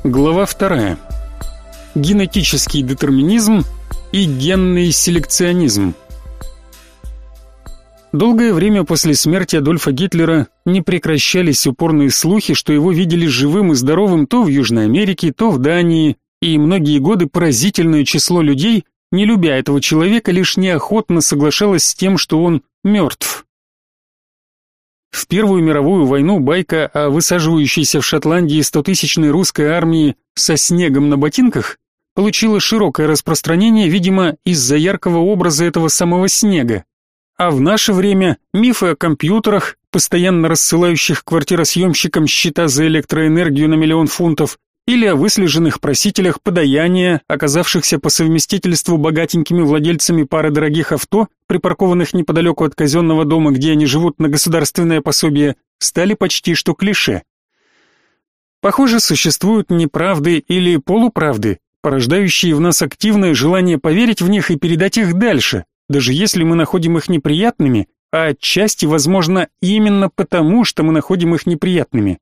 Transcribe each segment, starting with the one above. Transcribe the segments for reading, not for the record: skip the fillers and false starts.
Глава 2. Генетический детерминизм и генный селекционизм. Долгое время после смерти Адольфа Гитлера не прекращались упорные слухи, что его видели живым и здоровым то в Южной Америке, то в Дании, и многие годы поразительное число людей, не любя этого человека, лишь неохотно соглашалось с тем, что он мертв. В Первую мировую войну байка о высаживающейся в Шотландии 100-тысячной русской армии со снегом на ботинках получила широкое распространение, видимо, из-за яркого образа этого самого снега. А в наше время мифы о компьютерах, постоянно рассылающих квартиросъемщикам счета за электроэнергию на 1 000 000 фунтов, или о выслеженных просителях подаяния, оказавшихся по совместительству богатенькими владельцами пары дорогих авто, припаркованных неподалеку от казенного дома, где они живут на государственное пособие, стали почти что клише. Похоже, существуют неправды или полуправды, порождающие в нас активное желание поверить в них и передать их дальше, даже если мы находим их неприятными, а отчасти, возможно, именно потому, что мы находим их неприятными.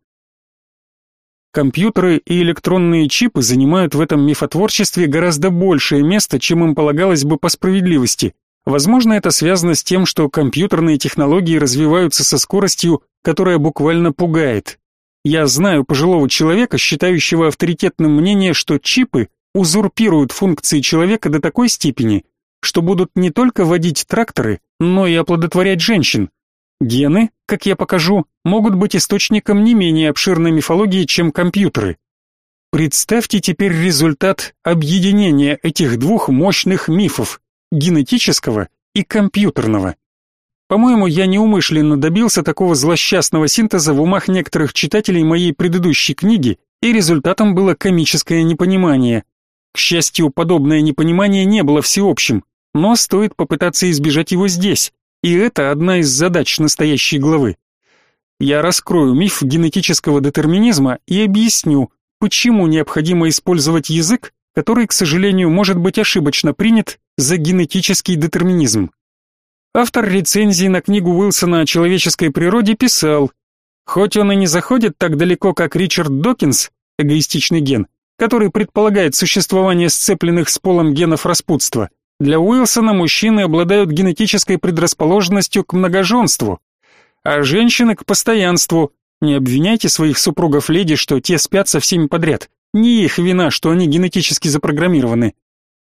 Компьютеры и электронные чипы занимают в этом мифотворчестве гораздо большее место, чем им полагалось бы по справедливости. Возможно, это связано с тем, что компьютерные технологии развиваются со скоростью, которая буквально пугает. Я знаю пожилого человека, считающего авторитетным мнение, что чипы узурпируют функции человека до такой степени, что будут не только водить тракторы, но и оплодотворять женщин. Гены, как я покажу, могут быть источником не менее обширной мифологии, чем компьютеры. Представьте теперь результат объединения этих двух мощных мифов – генетического и компьютерного. По-моему, я неумышленно добился такого злосчастного синтеза в умах некоторых читателей моей предыдущей книги, и результатом было комическое непонимание. К счастью, подобное непонимание не было всеобщим, но стоит попытаться избежать его здесь. И это одна из задач настоящей главы. Я раскрою миф генетического детерминизма и объясню, почему необходимо использовать язык, который, к сожалению, может быть ошибочно принят за генетический детерминизм. Автор рецензии на книгу Уилсона о человеческой природе писал: хоть он и не заходит так далеко, как Ричард Докинс, эгоистичный ген, который предполагает существование сцепленных с полом генов распутства, для Уилсона мужчины обладают генетической предрасположенностью к многоженству, а женщины к постоянству. Не обвиняйте своих супругов, леди, что те спят со всеми подряд. Не их вина, что они генетически запрограммированы.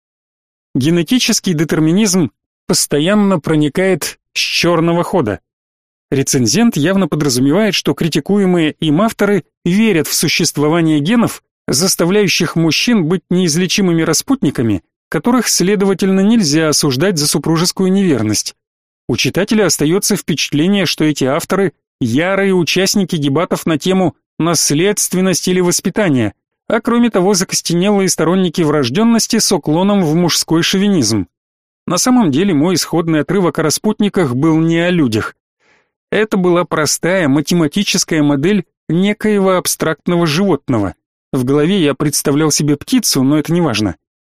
Генетический детерминизм постоянно проникает с черного хода. Рецензент явно подразумевает, что критикуемые им авторы верят в существование генов, заставляющих мужчин быть неизлечимыми распутниками, которых, следовательно, нельзя осуждать за супружескую неверность. У читателя остается впечатление, что эти авторы – ярые участники дебатов на тему наследственность или воспитание, а кроме того закостенелые сторонники врожденности с уклоном в мужской шовинизм. На самом деле мой исходный отрывок о распутниках был не о людях. Это была простая математическая модель некоего абстрактного животного. В голове я представлял себе птицу, но это не важно.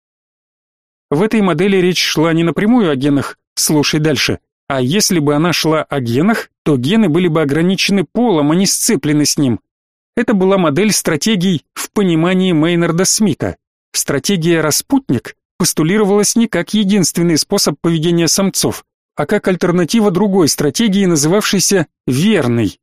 В этой модели речь шла не напрямую о генах, слушай дальше, а если бы она шла о генах, то гены были бы ограничены полом, а не сцеплены с ним. Это была модель стратегий в понимании Мейнарда Смита. Стратегия «распутник» постулировалась не как единственный способ поведения самцов, а как альтернатива другой стратегии, называвшейся «верной».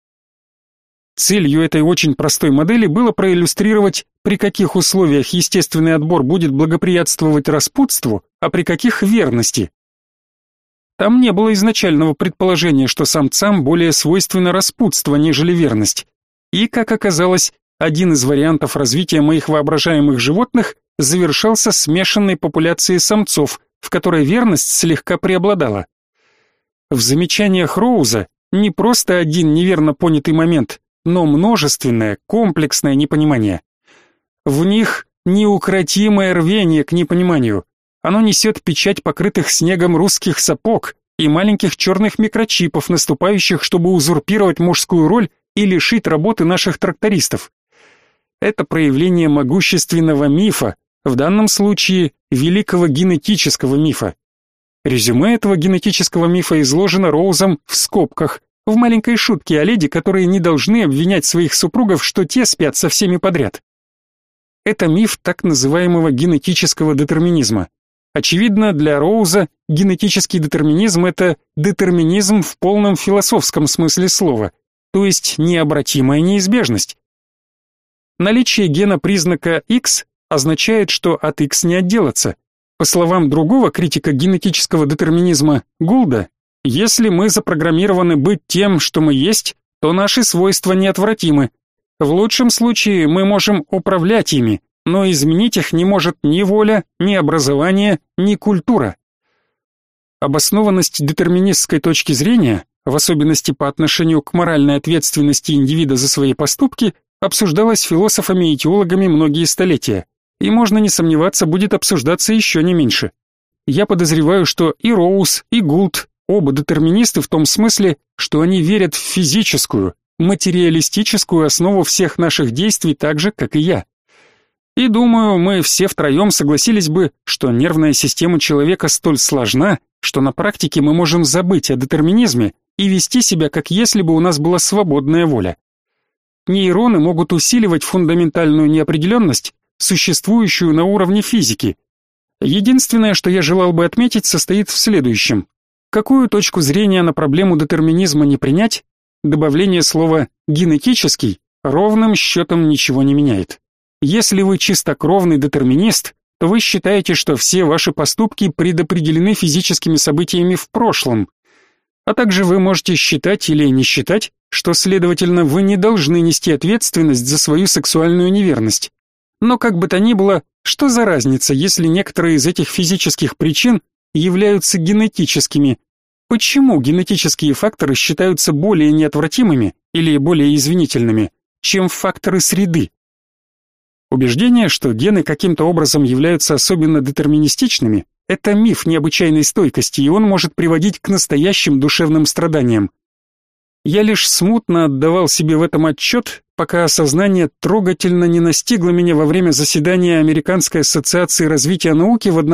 Целью этой очень простой модели было проиллюстрировать, при каких условиях естественный отбор будет благоприятствовать распутству, а при каких верности. Там не было изначального предположения, что самцам более свойственно распутство, нежели верность. И, как оказалось, один из вариантов развития моих воображаемых животных завершался смешанной популяцией самцов, в которой верность слегка преобладала. В замечаниях Роуза не просто один неверно понятый момент, но множественное, комплексное непонимание. В них неукротимое рвение к непониманию. Оно несет печать покрытых снегом русских сапог и маленьких черных микрочипов, наступающих, чтобы узурпировать мужскую роль и лишить работы наших трактористов. Это проявление могущественного мифа, в данном случае великого генетического мифа. Резюме этого генетического мифа изложено Роузом в скобках, в маленькой шутке о леди, которые не должны обвинять своих супругов, что те спят со всеми подряд. Это миф так называемого генетического детерминизма. Очевидно, для Роуза генетический детерминизм – это детерминизм в полном философском смысле слова, то есть необратимая неизбежность. Наличие гена признака X означает, что от X не отделаться. По словам другого критика генетического детерминизма Гулда, если мы запрограммированы быть тем, что мы есть, то наши свойства неотвратимы. В лучшем случае мы можем управлять ими, но изменить их не может ни воля, ни образование, ни культура. Обоснованность детерминистской точки зрения, в особенности по отношению к моральной ответственности индивида за свои поступки, обсуждалась философами и теологами многие столетия, и, можно не сомневаться, будет обсуждаться еще не меньше. Я подозреваю, что и Роуз, и Гулд оба детерминисты в том смысле, что они верят в физическую, материалистическую основу всех наших действий так же, как и я. И думаю, мы все втроем согласились бы, что нервная система человека столь сложна, что на практике мы можем забыть о детерминизме и вести себя, как если бы у нас была свободная воля. Нейроны могут усиливать фундаментальную неопределенность, существующую на уровне физики. Единственное, что я желал бы отметить, состоит в следующем. Какую точку зрения на проблему детерминизма не принять, добавление слова «генетический» ровным счетом ничего не меняет. Если вы чистокровный детерминист, то вы считаете, что все ваши поступки предопределены физическими событиями в прошлом, а также вы можете считать или не считать, что, следовательно, вы не должны нести ответственность за свою сексуальную неверность. Но как бы то ни было, что за разница, если некоторые из этих физических причин являются генетическими? Почему генетические факторы считаются более неотвратимыми или более извинительными, чем факторы среды? Убеждение, что гены каким-то образом являются особенно детерминистичными, это миф необычайной стойкости, и он может приводить к настоящим душевным страданиям. Я лишь смутно отдавал себе в этом отчет, пока осознание трогательно не настигло меня во время заседания Американской ассоциации развития науки в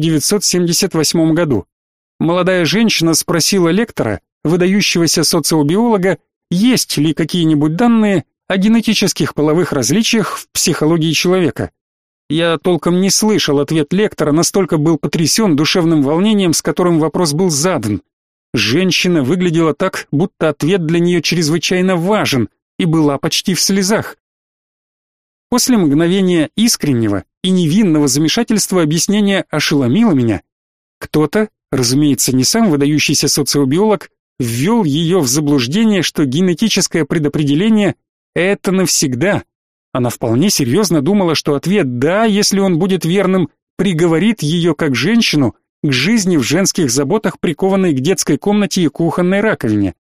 1978 году. Молодая женщина спросила лектора, выдающегося социобиолога, есть ли какие-нибудь данные о генетических половых различиях в психологии человека. Я толком не слышал ответ лектора, настолько был потрясен душевным волнением, с которым вопрос был задан. Женщина выглядела так, будто ответ для нее чрезвычайно важен, и была почти в слезах. После мгновения искреннего и невинного замешательства объяснение ошеломило меня. Кто-то, разумеется, не сам выдающийся социобиолог, ввел ее в заблуждение, что генетическое предопределение — это навсегда. Она вполне серьезно думала, что ответ «да», если он будет верным, приговорит ее как женщину к жизни в женских заботах, прикованной к детской комнате и кухонной раковине.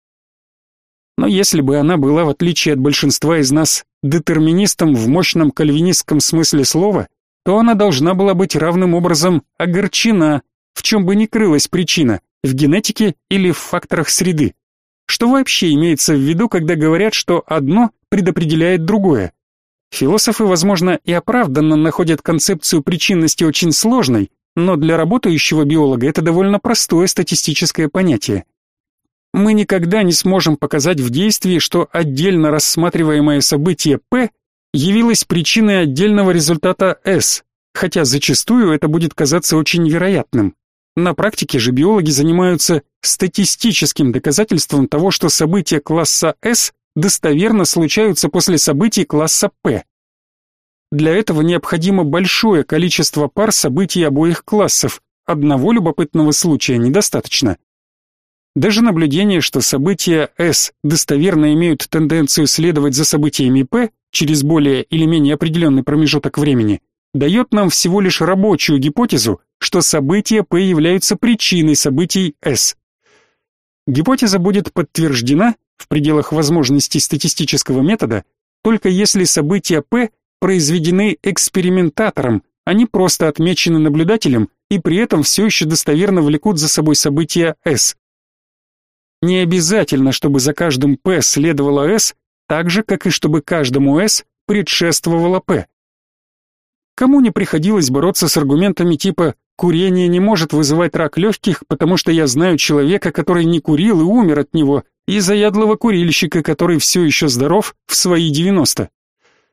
Но если бы она была, в отличие от большинства из нас, детерминистом в мощном кальвинистском смысле слова, то она должна была быть равным образом огорчена, в чем бы ни крылась причина, в генетике или в факторах среды. Что вообще имеется в виду, когда говорят, что одно предопределяет другое? Философы, возможно, и оправданно находят концепцию причинности очень сложной, но для работающего биолога это довольно простое статистическое понятие. Мы никогда не сможем показать в действии, что отдельно рассматриваемое событие P явилось причиной отдельного результата S, хотя зачастую это будет казаться очень вероятным. На практике же биологи занимаются статистическим доказательством того, что события класса S достоверно случаются после событий класса P. Для этого необходимо большое количество пар событий обоих классов, одного любопытного случая недостаточно. Даже наблюдение, что события S достоверно имеют тенденцию следовать за событиями P через более или менее определенный промежуток времени, дает нам всего лишь рабочую гипотезу, что события P являются причиной событий S. Гипотеза будет подтверждена в пределах возможностей статистического метода только если события P произведены экспериментатором, а не просто отмечены наблюдателем и при этом все еще достоверно влекут за собой события S. Не обязательно, чтобы за каждым P следовало S, так же, как и чтобы каждому S предшествовало P. Кому не приходилось бороться с аргументами типа «курение не может вызывать рак легких, потому что я знаю человека, который не курил и умер от него», и заядлого курильщика, который все еще здоров в свои 90.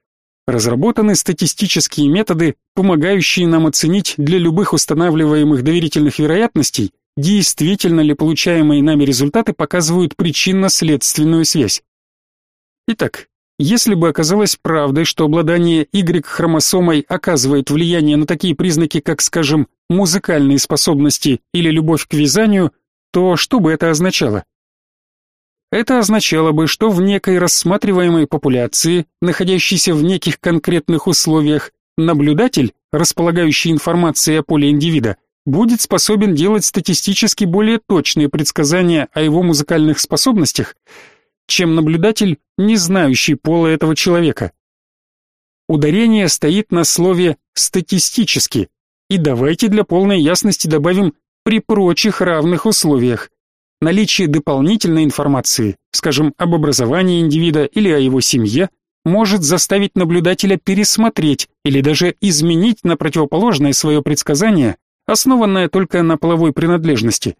Разработаны статистические методы, помогающие нам оценить для любых устанавливаемых доверительных вероятностей, действительно ли получаемые нами результаты показывают причинно-следственную связь. Итак, если бы оказалось правдой, что обладание Y-хромосомой оказывает влияние на такие признаки, как, скажем, музыкальные способности или любовь к вязанию, то что бы это означало? Это означало бы, что в некой рассматриваемой популяции, находящейся в неких конкретных условиях, наблюдатель, располагающий информацией о поле индивида, будет способен делать статистически более точные предсказания о его музыкальных способностях, чем наблюдатель, не знающий пола этого человека. Ударение стоит на слове «статистически», и давайте для полной ясности добавим «при прочих равных условиях». Наличие дополнительной информации, скажем, об образовании индивида или о его семье, может заставить наблюдателя пересмотреть или даже изменить на противоположное свое предсказание, основанное только на половой принадлежности.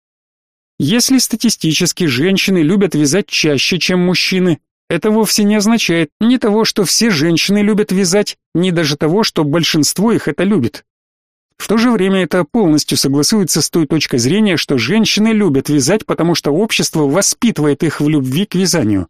Если статистически женщины любят вязать чаще, чем мужчины, это вовсе не означает ни того, что все женщины любят вязать, ни даже того, что большинство их это любит. В то же время это полностью согласуется с той точкой зрения, что женщины любят вязать, потому что общество воспитывает их в любви к вязанию.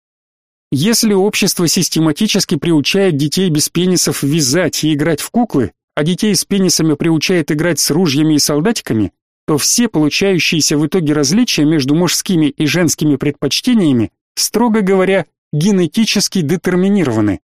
Если общество систематически приучает детей без пенисов вязать и играть в куклы, а детей с пенисами приучает играть с ружьями и солдатиками, то все получающиеся в итоге различия между мужскими и женскими предпочтениями, строго говоря, генетически детерминированы.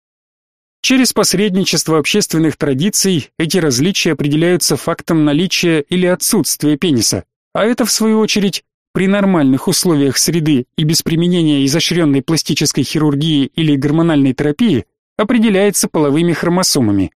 Через посредничество общественных традиций эти различия определяются фактом наличия или отсутствия пениса, а это, в свою очередь, при нормальных условиях среды и без применения изощренной пластической хирургии или гормональной терапии, определяется половыми хромосомами.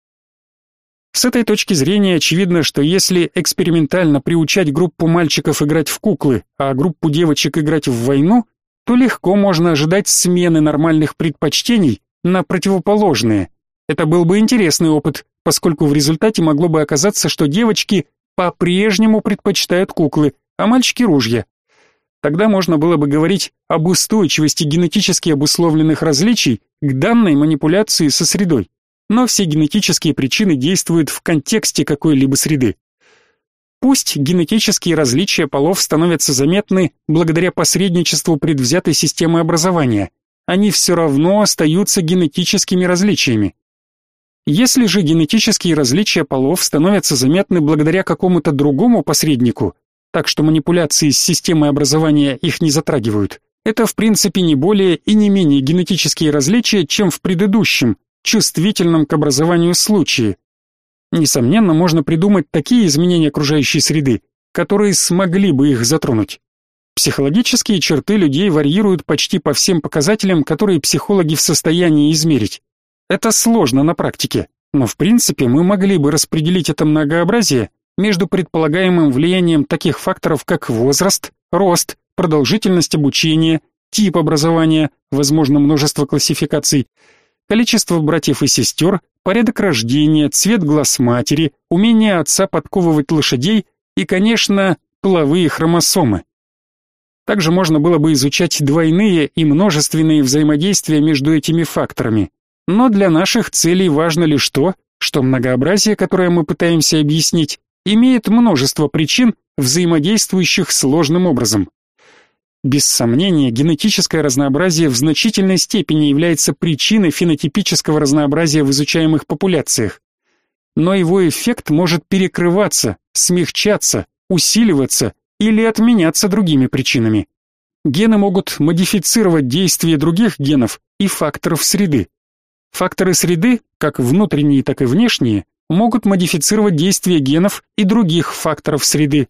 С этой точки зрения очевидно, что если экспериментально приучать группу мальчиков играть в куклы, а группу девочек играть в войну, то легко можно ожидать смены нормальных предпочтений на противоположные. Это был бы интересный опыт, поскольку в результате могло бы оказаться, что девочки по-прежнему предпочитают куклы, а мальчики ружья. Тогда можно было бы говорить об устойчивости генетически обусловленных различий к данной манипуляции со средой. Но все генетические причины действуют в контексте какой-либо среды. Пусть генетические различия полов становятся заметны благодаря посредничеству предвзятой системы образования, они все равно остаются генетическими различиями. Если же генетические различия полов становятся заметны благодаря какому-то другому посреднику, так что манипуляции с системой образования их не затрагивают, это в принципе не более и не менее генетические различия, чем в предыдущем, чувствительном к образованию случае. Несомненно, можно придумать такие изменения окружающей среды, которые смогли бы их затронуть. Психологические черты людей варьируют почти по всем показателям, которые психологи в состоянии измерить. Это сложно на практике, но в принципе мы могли бы распределить это многообразие между предполагаемым влиянием таких факторов, как возраст, рост, продолжительность обучения, тип образования, возможно, множество классификаций, количество братьев и сестер, порядок рождения, цвет глаз матери, умение отца подковывать лошадей и, конечно, половые хромосомы. Также можно было бы изучать двойные и множественные взаимодействия между этими факторами. Но для наших целей важно лишь то, что многообразие, которое мы пытаемся объяснить, имеет множество причин, взаимодействующих сложным образом. Без сомнения, генетическое разнообразие в значительной степени является причиной фенотипического разнообразия в изучаемых популяциях. Но его эффект может перекрываться, смягчаться, усиливаться или отменяться другими причинами. Гены могут модифицировать действие других генов и факторов среды. Факторы среды, как внутренние, так и внешние, могут модифицировать действие генов и других факторов среды.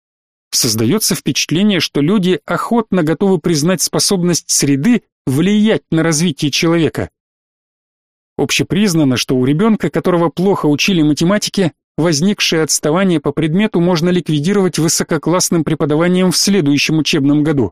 Создается впечатление, что люди охотно готовы признать способность среды влиять на развитие человека. Общепризнано, что у ребенка, которого плохо учили математике, возникшее отставание по предмету можно ликвидировать высококлассным преподаванием в следующем учебном году.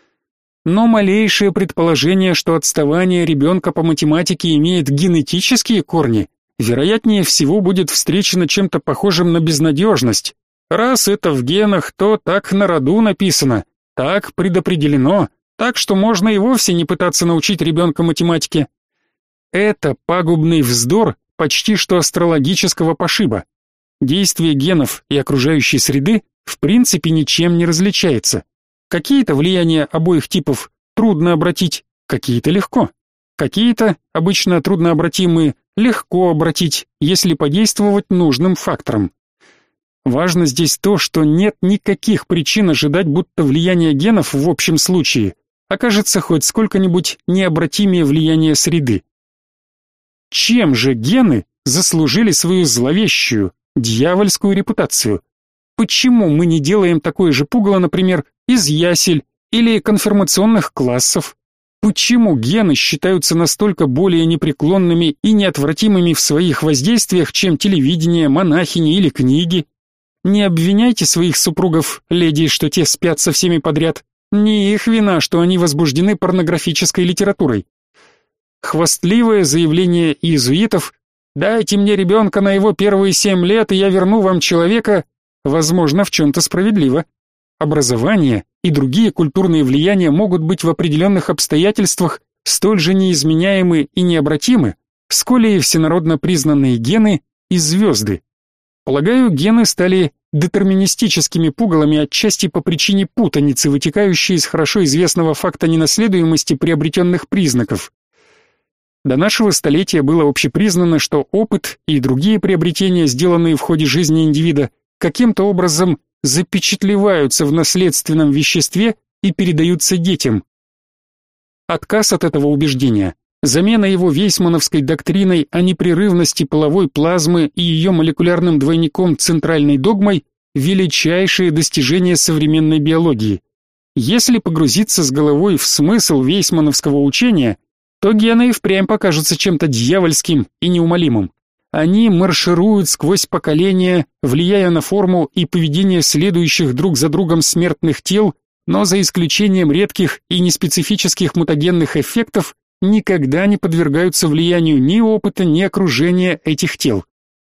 Но малейшее предположение, что отставание ребенка по математике имеет генетические корни, вероятнее всего будет встречено чем-то похожим на безнадежность. Раз это в генах, то так на роду написано, так предопределено, так что можно и вовсе не пытаться научить ребенка математике. Это пагубный вздор почти что астрологического пошиба. Действие генов и окружающей среды в принципе ничем не различается. Какие-то влияния обоих типов трудно обратить, какие-то легко. Какие-то, обычно труднообратимые, легко обратить, если подействовать нужным фактором. Важно здесь то, что нет никаких причин ожидать, будто влияние генов в общем случае окажется хоть сколько-нибудь необратимее влияния среды. Чем же гены заслужили свою зловещую, дьявольскую репутацию? Почему мы не делаем такое же пугало, например, из ясель или конформационных классов? Почему гены считаются настолько более непреклонными и неотвратимыми в своих воздействиях, чем телевидение, монахини или книги? Не обвиняйте своих супругов, леди, что те спят со всеми подряд. Не их вина, что они возбуждены порнографической литературой. Хвастливое заявление иезуитов «Дайте мне ребенка на его первые 7 лет, и я верну вам человека», возможно, в чем-то справедливо. Образование и другие культурные влияния могут быть в определенных обстоятельствах столь же неизменяемы и необратимы, сколь и всенародно признанные гены и звезды. Полагаю, гены стали детерминистическими пугалами отчасти по причине путаницы, вытекающей из хорошо известного факта ненаследуемости приобретенных признаков. До нашего столетия было общепризнано, что опыт и другие приобретения, сделанные в ходе жизни индивида, каким-то образом запечатлеваются в наследственном веществе и передаются детям. Отказ от этого убеждения, замена его вейсмановской доктриной о непрерывности половой плазмы и ее молекулярным двойником центральной догмой – величайшее достижение современной биологии. Если погрузиться с головой в смысл вейсмановского учения, то гены и впрямь покажутся чем-то дьявольским и неумолимым. Они маршируют сквозь поколения, влияя на форму и поведение следующих друг за другом смертных тел, но за исключением редких и неспецифических мутагенных эффектов никогда не подвергаются влиянию ни опыта, ни окружения этих тел.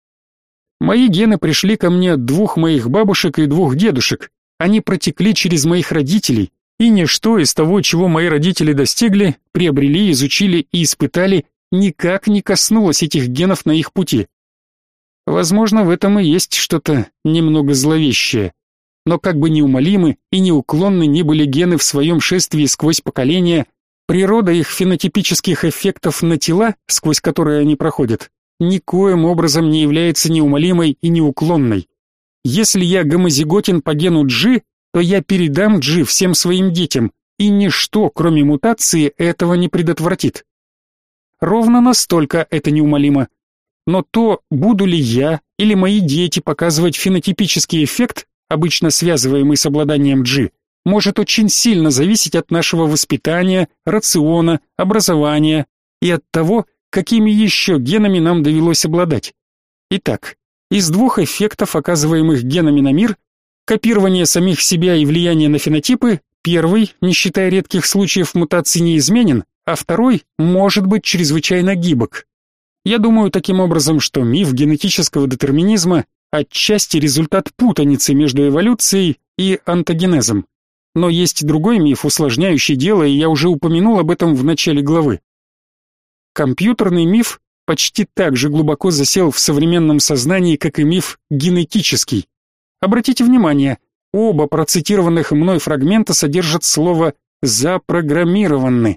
Мои гены пришли ко мне от 2 моих бабушек и 2 дедушек. Они протекли через моих родителей, и ничто из того, чего мои родители достигли, приобрели, изучили и испытали, никак не коснулось этих генов на их пути. Возможно, в этом и есть что-то немного зловещее. Но как бы неумолимы и неуклонны ни были гены в своем шествии сквозь поколения, природа их фенотипических эффектов на тела, сквозь которые они проходят, никоим образом не является неумолимой и неуклонной. Если я гомозиготен по гену G, то я передам G всем своим детям, и ничто, кроме мутации, этого не предотвратит. Ровно настолько это неумолимо. Но то, буду ли я или мои дети показывать фенотипический эффект, обычно связываемый с обладанием G, может очень сильно зависеть от нашего воспитания, рациона, образования и от того, какими еще генами нам довелось обладать. Итак, из 2 эффектов, оказываемых генами на мир, копирование самих себя и влияние на фенотипы, первый, не считая редких случаев мутаций, неизменен, а второй может быть чрезвычайно гибок. Я думаю таким образом, что миф генетического детерминизма отчасти результат путаницы между эволюцией и онтогенезом. Но есть другой миф, усложняющий дело, и я уже упомянул об этом в начале главы. Компьютерный миф почти так же глубоко засел в современном сознании, как и миф генетический. Обратите внимание, оба процитированных мной фрагмента содержат слово «запрограммированы».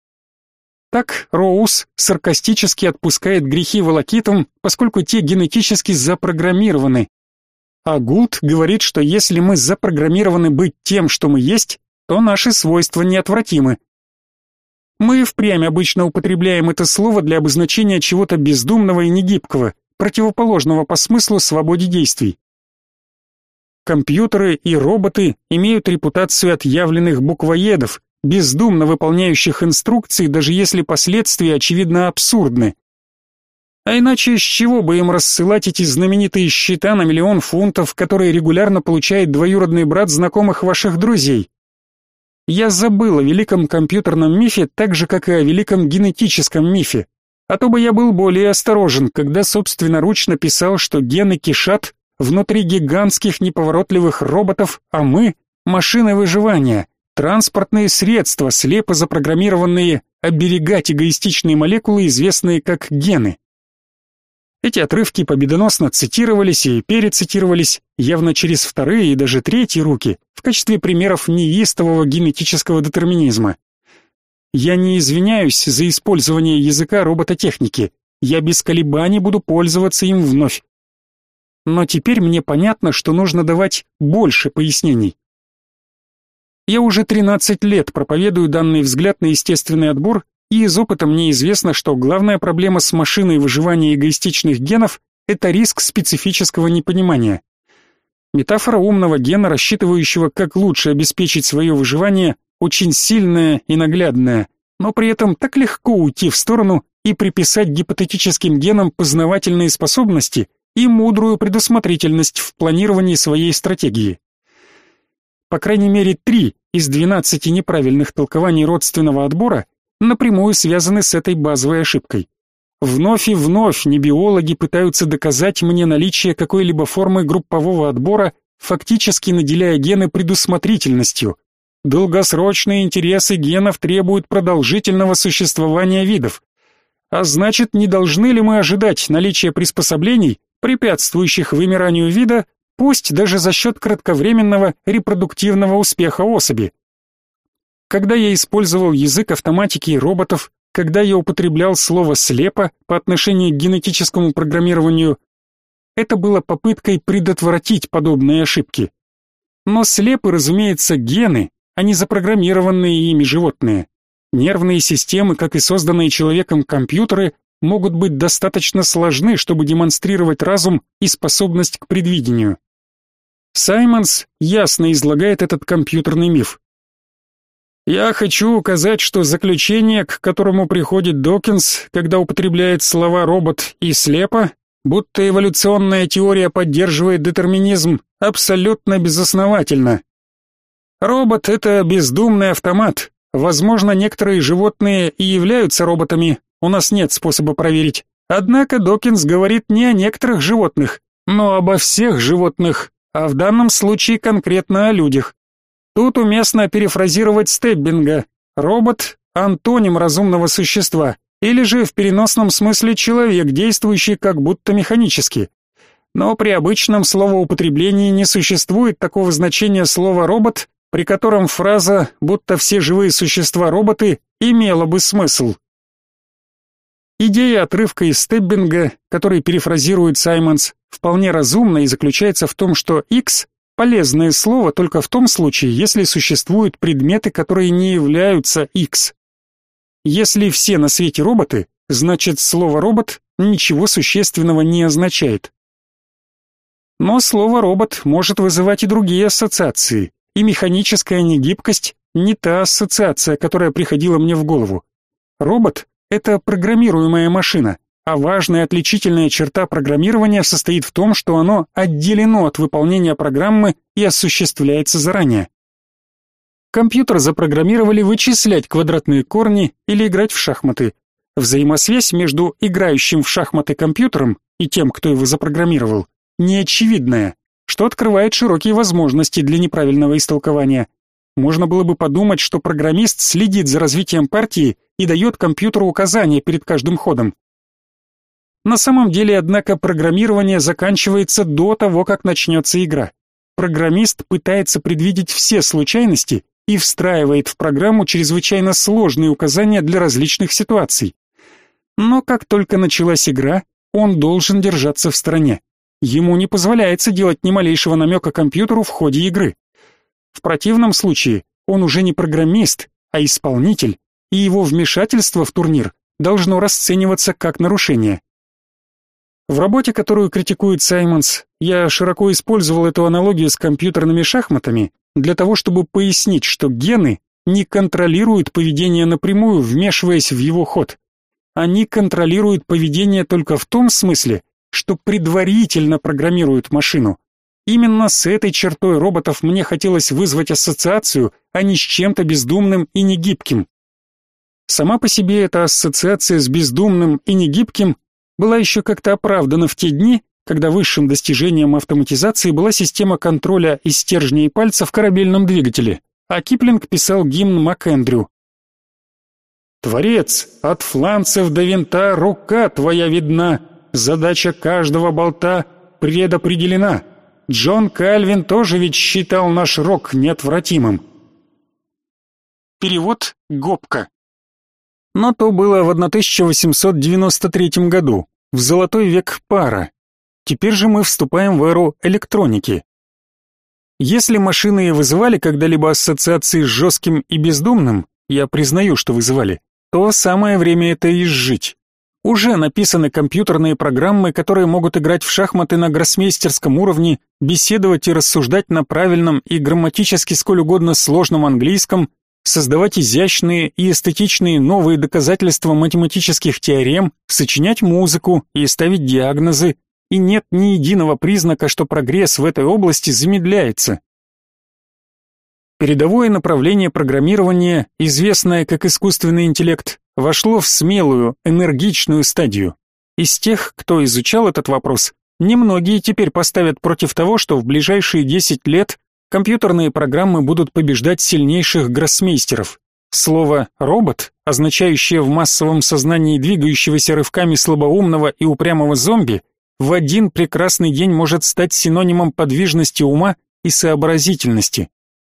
Так Роуз саркастически отпускает грехи волокитам, поскольку те генетически запрограммированы. А Гулд говорит, что если мы запрограммированы быть тем, что мы есть, то наши свойства неотвратимы. Мы впрямь обычно употребляем это слово для обозначения чего-то бездумного и негибкого, противоположного по смыслу свободе действий. Компьютеры и роботы имеют репутацию отъявленных буквоедов, бездумно выполняющих инструкции, даже если последствия очевидно абсурдны. А иначе с чего бы им рассылать эти знаменитые счета на 1 000 000 фунтов, которые регулярно получает двоюродный брат знакомых ваших друзей? Я забыл о великом компьютерном мифе так же, как и о великом генетическом мифе. А то бы я был более осторожен, когда собственноручно писал, что гены кишат внутри гигантских неповоротливых роботов, а мы — машины выживания, Транспортные средства, слепо запрограммированные оберегать эгоистичные молекулы, известные как гены. Эти отрывки победоносно цитировались и перецитировались, явно через вторые и даже третьи руки, в качестве примеров неистового генетического детерминизма. Я не извиняюсь за использование языка робототехники, я без колебаний буду пользоваться им вновь. Но теперь мне понятно, что нужно давать больше пояснений. Я уже 13 лет проповедую данный взгляд на естественный отбор, и из опыта мне известно, что главная проблема с машиной выживания эгоистичных генов – это риск специфического непонимания. Метафора умного гена, рассчитывающего, как лучше обеспечить свое выживание, очень сильная и наглядная, но при этом так легко уйти в сторону и приписать гипотетическим генам познавательные способности и мудрую предусмотрительность в планировании своей стратегии. По крайней мере, 3 из 12 неправильных толкований родственного отбора напрямую связаны с этой базовой ошибкой. Вновь и вновь небиологи пытаются доказать мне наличие какой-либо формы группового отбора, фактически наделяя гены предусмотрительностью. Долгосрочные интересы генов требуют продолжительного существования видов. А значит, не должны ли мы ожидать наличия приспособлений, препятствующих вымиранию вида, пусть даже за счет кратковременного репродуктивного успеха особи? Когда я использовал язык автоматики и роботов, когда я употреблял слово «слепо» по отношению к генетическому программированию, это было попыткой предотвратить подобные ошибки. Но слепы, разумеется, гены, а не запрограммированные ими животные. Нервные системы, как и созданные человеком компьютеры, могут быть достаточно сложны, чтобы демонстрировать разум и способность к предвидению. Саймонс ясно излагает этот компьютерный миф. Я хочу указать, что заключение, к которому приходит Докинс, когда употребляет слова «робот» и «слепо», будто эволюционная теория поддерживает детерминизм, абсолютно безосновательно. Робот — это бездумный автомат. Возможно, некоторые животные и являются роботами, у нас нет способа проверить. Однако Докинс говорит не о некоторых животных, но обо всех животных, а в данном случае конкретно о людях. Тут уместно перефразировать Стеббинга. Робот – антоним разумного существа, или же в переносном смысле человек, действующий как будто механически. Но при обычном словоупотреблении не существует такого значения слова «робот», при котором фраза «будто все живые существа роботы» имела бы смысл. Идея отрывка из Стеббинга, который перефразирует Саймонс, вполне разумна и заключается в том, что X – полезное слово только в том случае, если существуют предметы, которые не являются X. Если все на свете роботы, значит слово «робот» ничего существенного не означает. Но слово «робот» может вызывать и другие ассоциации, и механическая негибкость не та ассоциация, которая приходила мне в голову. Робот — это программируемая машина, а важная отличительная черта программирования состоит в том, что оно отделено от выполнения программы и осуществляется заранее. Компьютер запрограммировали вычислять квадратные корни или играть в шахматы. Взаимосвязь между играющим в шахматы компьютером и тем, кто его запрограммировал, неочевидная, что открывает широкие возможности для неправильного истолкования. Можно было бы подумать, что программист следит за развитием партии и дает компьютеру указания перед каждым ходом. На самом деле, однако, программирование заканчивается до того, как начнется игра. Программист пытается предвидеть все случайности и встраивает в программу чрезвычайно сложные указания для различных ситуаций. Но как только началась игра, он должен держаться в стороне. Ему не позволяется делать ни малейшего намека компьютеру в ходе игры. В противном случае он уже не программист, а исполнитель, и его вмешательство в турнир должно расцениваться как нарушение. В работе, которую критикует Саймонс, я широко использовал эту аналогию с компьютерными шахматами для того, чтобы пояснить, что гены не контролируют поведение напрямую, вмешиваясь в его ход. Они контролируют поведение только в том смысле, что предварительно программируют машину. Именно с этой чертой роботов мне хотелось вызвать ассоциацию, а не с чем-то бездумным и негибким. Сама по себе эта ассоциация с бездумным и негибким была еще как-то оправдана в те дни, когда высшим достижением автоматизации была система контроля из стержней и пальца в корабельном двигателе. а Киплинг писал гимн МакЭндрю. «Творец, от фланцев до винта рука твоя видна, задача каждого болта предопределена. Джон Кальвин тоже ведь считал наш рок неотвратимым». Перевод Гопко. Но то было в 1893 году, в золотой век пара. Теперь же мы вступаем в эру электроники. Если машины и вызывали когда-либо ассоциации с жестким и бездумным, я признаю, что вызывали, то самое время это изжить. Уже написаны компьютерные программы, которые могут играть в шахматы на гроссмейстерском уровне, беседовать и рассуждать на правильном и грамматически сколь угодно сложном английском, создавать изящные и эстетичные новые доказательства математических теорем, сочинять музыку и ставить диагнозы, и нет ни единого признака, что прогресс в этой области замедляется. Передовое направление программирования, известное как искусственный интеллект, вошло в смелую, энергичную стадию. Из тех, кто изучал этот вопрос, немногие теперь поставят против того, что в ближайшие 10 лет компьютерные программы будут побеждать сильнейших гроссмейстеров. Слово «робот», означающее в массовом сознании двигающегося рывками слабоумного и упрямого зомби, в один прекрасный день может стать синонимом подвижности ума и сообразительности.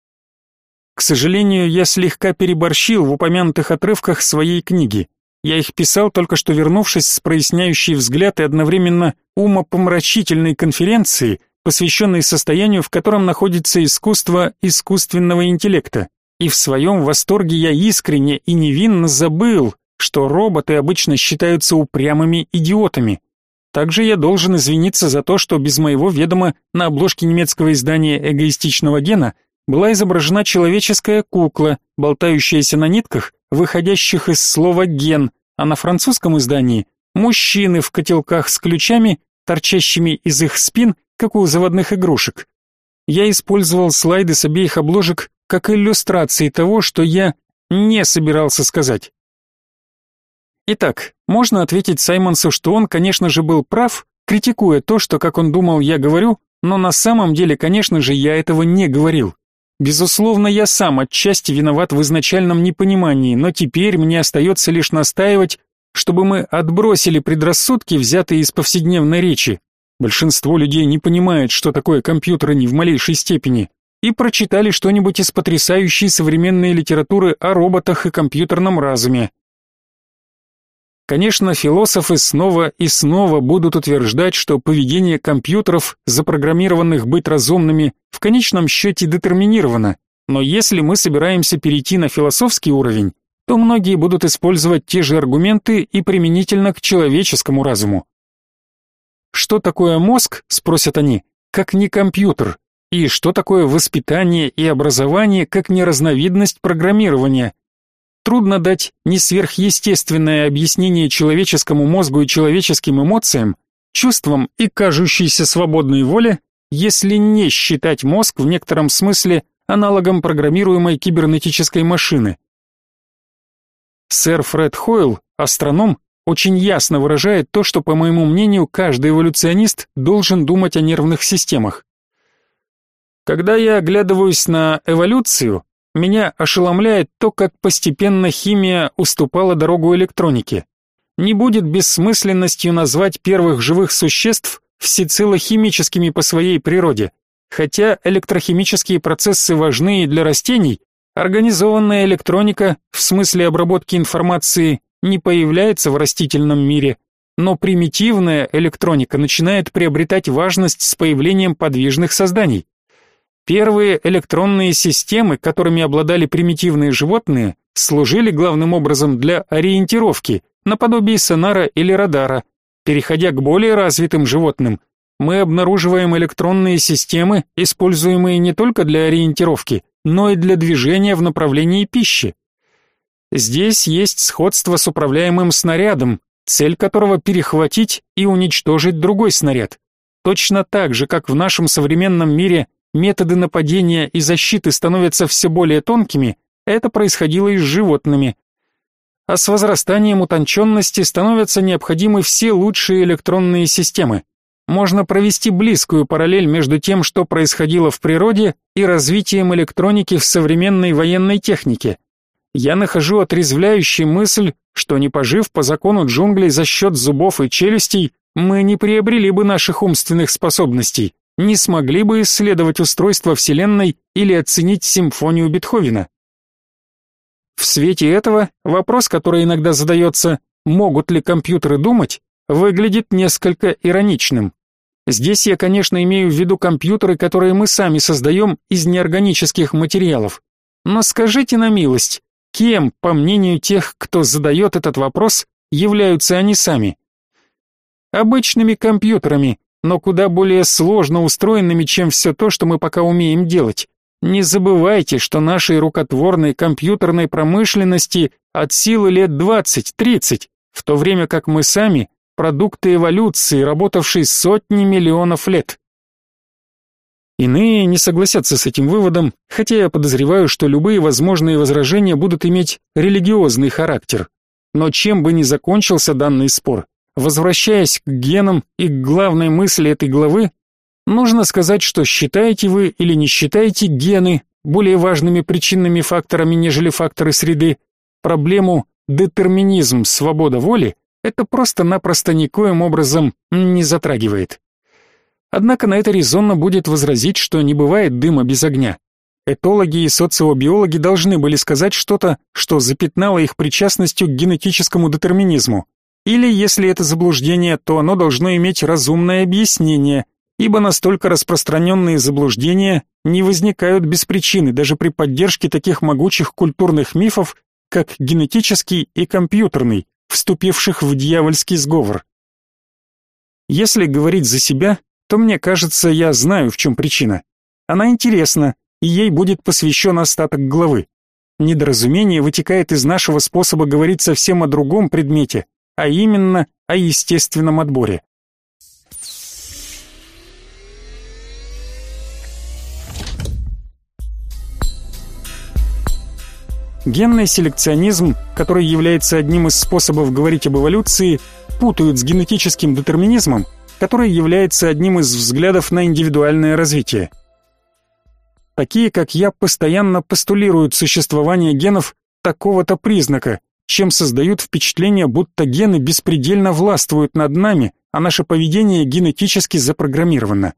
К сожалению, я слегка переборщил в упомянутых отрывках своей книги. Я их писал, только что вернувшись с проясняющей взгляд и одновременно умопомрачительной конференции, посвященной состоянию, в котором находится искусство искусственного интеллекта. И в своем восторге я искренне и невинно забыл, что роботы обычно считаются упрямыми идиотами. Также я должен извиниться за то, что без моего ведома на обложке немецкого издания «Эгоистичного гена» была изображена человеческая кукла, болтающаяся на нитках, выходящих из слова «ген», а на французском издании мужчины в котелках с ключами, торчащими из их спин, как у заводных игрушек. Я использовал слайды с обеих обложек как иллюстрации того, что я не собирался сказать. Итак, можно ответить Саймонсу, что он, конечно же, был прав, критикуя то, что, как он думал, я говорю, но на самом деле, конечно же, я этого не говорил. Безусловно, я сам отчасти виноват в изначальном непонимании, но теперь мне остается лишь настаивать, чтобы мы отбросили предрассудки, взятые из повседневной речи. Большинство людей не понимает, что такое компьютеры ни в малейшей степени, и прочитали что-нибудь из потрясающей современной литературы о роботах и компьютерном разуме. Конечно, философы снова и снова будут утверждать, что поведение компьютеров, запрограммированных быть разумными, в конечном счете детерминировано, но если мы собираемся перейти на философский уровень, то многие будут использовать те же аргументы и применительно к человеческому разуму. Что такое мозг, спросят они, как не компьютер, и что такое воспитание и образование, как не разновидность программирования? Трудно дать не сверхъестественное объяснение человеческому мозгу и человеческим эмоциям, чувствам и кажущейся свободной воле, если не считать мозг в некотором смысле аналогом программируемой кибернетической машины. Сэр Фред Хойл, астроном, очень ясно выражает то, что, по моему мнению, каждый эволюционист должен думать о нервных системах. Когда я оглядываюсь на эволюцию, меня ошеломляет то, как постепенно химия уступала дорогу электронике. Не будет бессмысленностью назвать первых живых существ всецело химическими по своей природе. Хотя электрохимические процессы важны и для растений, организованная электроника, в смысле обработки информации, не появляется в растительном мире, но примитивная электроника начинает приобретать важность с появлением подвижных созданий. Первые электронные системы, которыми обладали примитивные животные, служили главным образом для ориентировки, наподобие сонара или радара. Переходя к более развитым животным, мы обнаруживаем электронные системы, используемые не только для ориентировки, но и для движения в направлении пищи. Здесь есть сходство с управляемым снарядом, цель которого перехватить и уничтожить другой снаряд. Точно так же, как в нашем современном мире методы нападения и защиты становятся все более тонкими, это происходило и с животными. А с возрастанием утонченности становятся необходимы все лучшие электронные системы. можно провести близкую параллель между тем, что происходило в природе, и развитием электроники в современной военной технике. Я нахожу отрезвляющей мысль, что не пожив по закону джунглей за счет зубов и челюстей, мы не приобрели бы наших умственных способностей, не смогли бы исследовать устройство Вселенной или оценить симфонию Бетховена. В свете этого вопрос, который иногда задается, могут ли компьютеры думать, выглядит несколько ироничным. Здесь я, конечно, имею в виду компьютеры, которые мы сами создаем из неорганических материалов. Но скажите на милость, кем, по мнению тех, кто задает этот вопрос, являются они сами? Обычными компьютерами, но куда более сложно устроенными, чем все то, что мы пока умеем делать. Не забывайте, что нашей рукотворной компьютерной промышленности от силы лет 20-30, в то время как мы сами – продукты эволюции, работавшей сотни миллионов лет. Иные не согласятся с этим выводом, хотя я подозреваю, что любые возможные возражения будут иметь религиозный характер. Но чем бы ни закончился данный спор, возвращаясь к генам и к главной мысли этой главы, нужно сказать, что считаете вы или не считаете гены более важными причинными факторами, нежели факторы среды, проблему детерминизм, свобода воли, это просто-напросто никоим образом не затрагивает. Однако на это резонно будет возразить, что не бывает дыма без огня. Этологи и социобиологи должны были сказать что-то, что запятнало их причастностью к генетическому детерминизму. Или, если это заблуждение, то оно должно иметь разумное объяснение, ибо настолько распространенные заблуждения не возникают без причины, даже при поддержке таких могучих культурных мифов, как генетический и компьютерный, вступивших в дьявольский сговор. Если говорить за себя, то мне кажется, я знаю, в чем причина. Она интересна, и ей будет посвящен остаток главы. Недоразумение вытекает из нашего способа говорить совсем о другом предмете, а именно о естественном отборе. Генный селекционизм, который является одним из способов говорить об эволюции, путают с генетическим детерминизмом, который является одним из взглядов на индивидуальное развитие. Такие, как я, постоянно постулируют существование генов такого-то признака, чем создают впечатление, будто гены беспредельно властвуют над нами, а наше поведение генетически запрограммировано.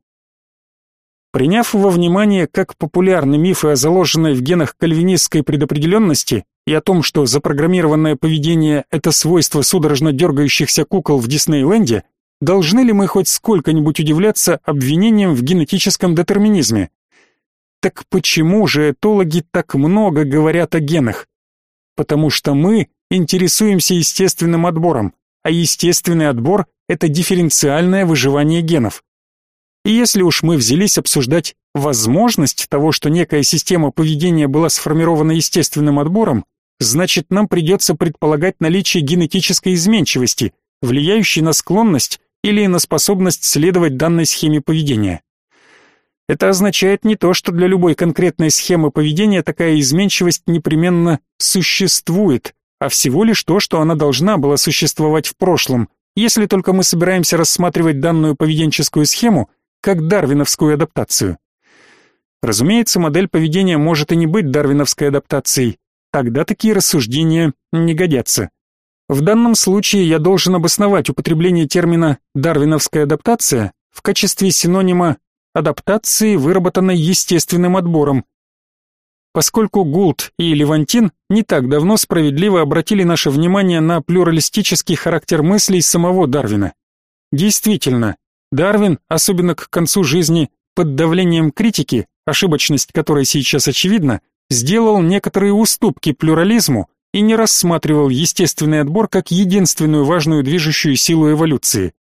Приняв во внимание как популярны мифы о заложенной в генах кальвинистской предопределенности и о том, что запрограммированное поведение – это свойство судорожно дергающихся кукол в Диснейленде, должны ли мы хоть сколько-нибудь удивляться обвинениям в генетическом детерминизме? Так почему же этологи так много говорят о генах? Потому что мы интересуемся естественным отбором, а естественный отбор – это дифференциальное выживание генов. И если уж мы взялись обсуждать возможность того, что некая система поведения была сформирована естественным отбором, значит, нам придется предполагать наличие генетической изменчивости, влияющей на склонность или на способность следовать данной схеме поведения. Это означает не то, что для любой конкретной схемы поведения такая изменчивость непременно существует, а всего лишь то, что она должна была существовать в прошлом, если только мы собираемся рассматривать данную поведенческую схему как дарвиновскую адаптацию. Разумеется, модель поведения может и не быть дарвиновской адаптацией, тогда такие рассуждения не годятся. В данном случае я должен обосновать употребление термина «дарвиновская адаптация» в качестве синонима адаптации, выработанной естественным отбором, поскольку Гулт и Левантин не так давно справедливо обратили наше внимание на плюралистический характер мыслей самого Дарвина. Действительно, Дарвин, особенно к концу жизни, под давлением критики, ошибочность которой сейчас очевидна, сделал некоторые уступки плюрализму и не рассматривал естественный отбор как единственную важную движущую силу эволюции.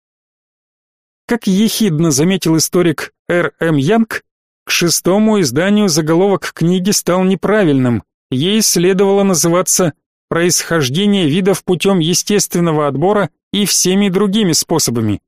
Как ехидно заметил историк Р.М. Янг, к 6-му изданию заголовок книги стал неправильным, ей следовало называться «Происхождение видов путем естественного отбора и всеми другими способами».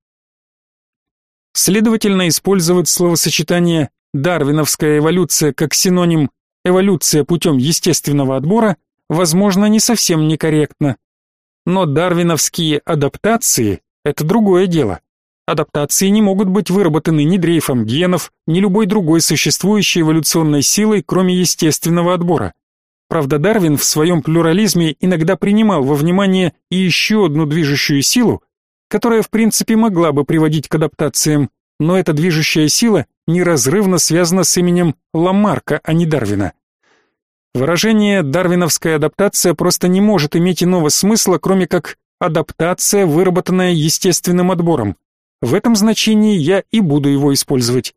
Следовательно, использовать словосочетание «дарвиновская эволюция» как синоним «эволюция путем естественного отбора» возможно не совсем некорректно. Но дарвиновские адаптации – это другое дело. Адаптации не могут быть выработаны ни дрейфом генов, ни любой другой существующей эволюционной силой, кроме естественного отбора. Правда, Дарвин в своем плюрализме иногда принимал во внимание и еще одну движущую силу, которая в принципе могла бы приводить к адаптациям, но эта движущая сила неразрывно связана с именем Ламарка, а не Дарвина. Выражение «дарвиновская адаптация» просто не может иметь иного смысла, кроме как адаптация, выработанная естественным отбором. В этом значении я и буду его использовать.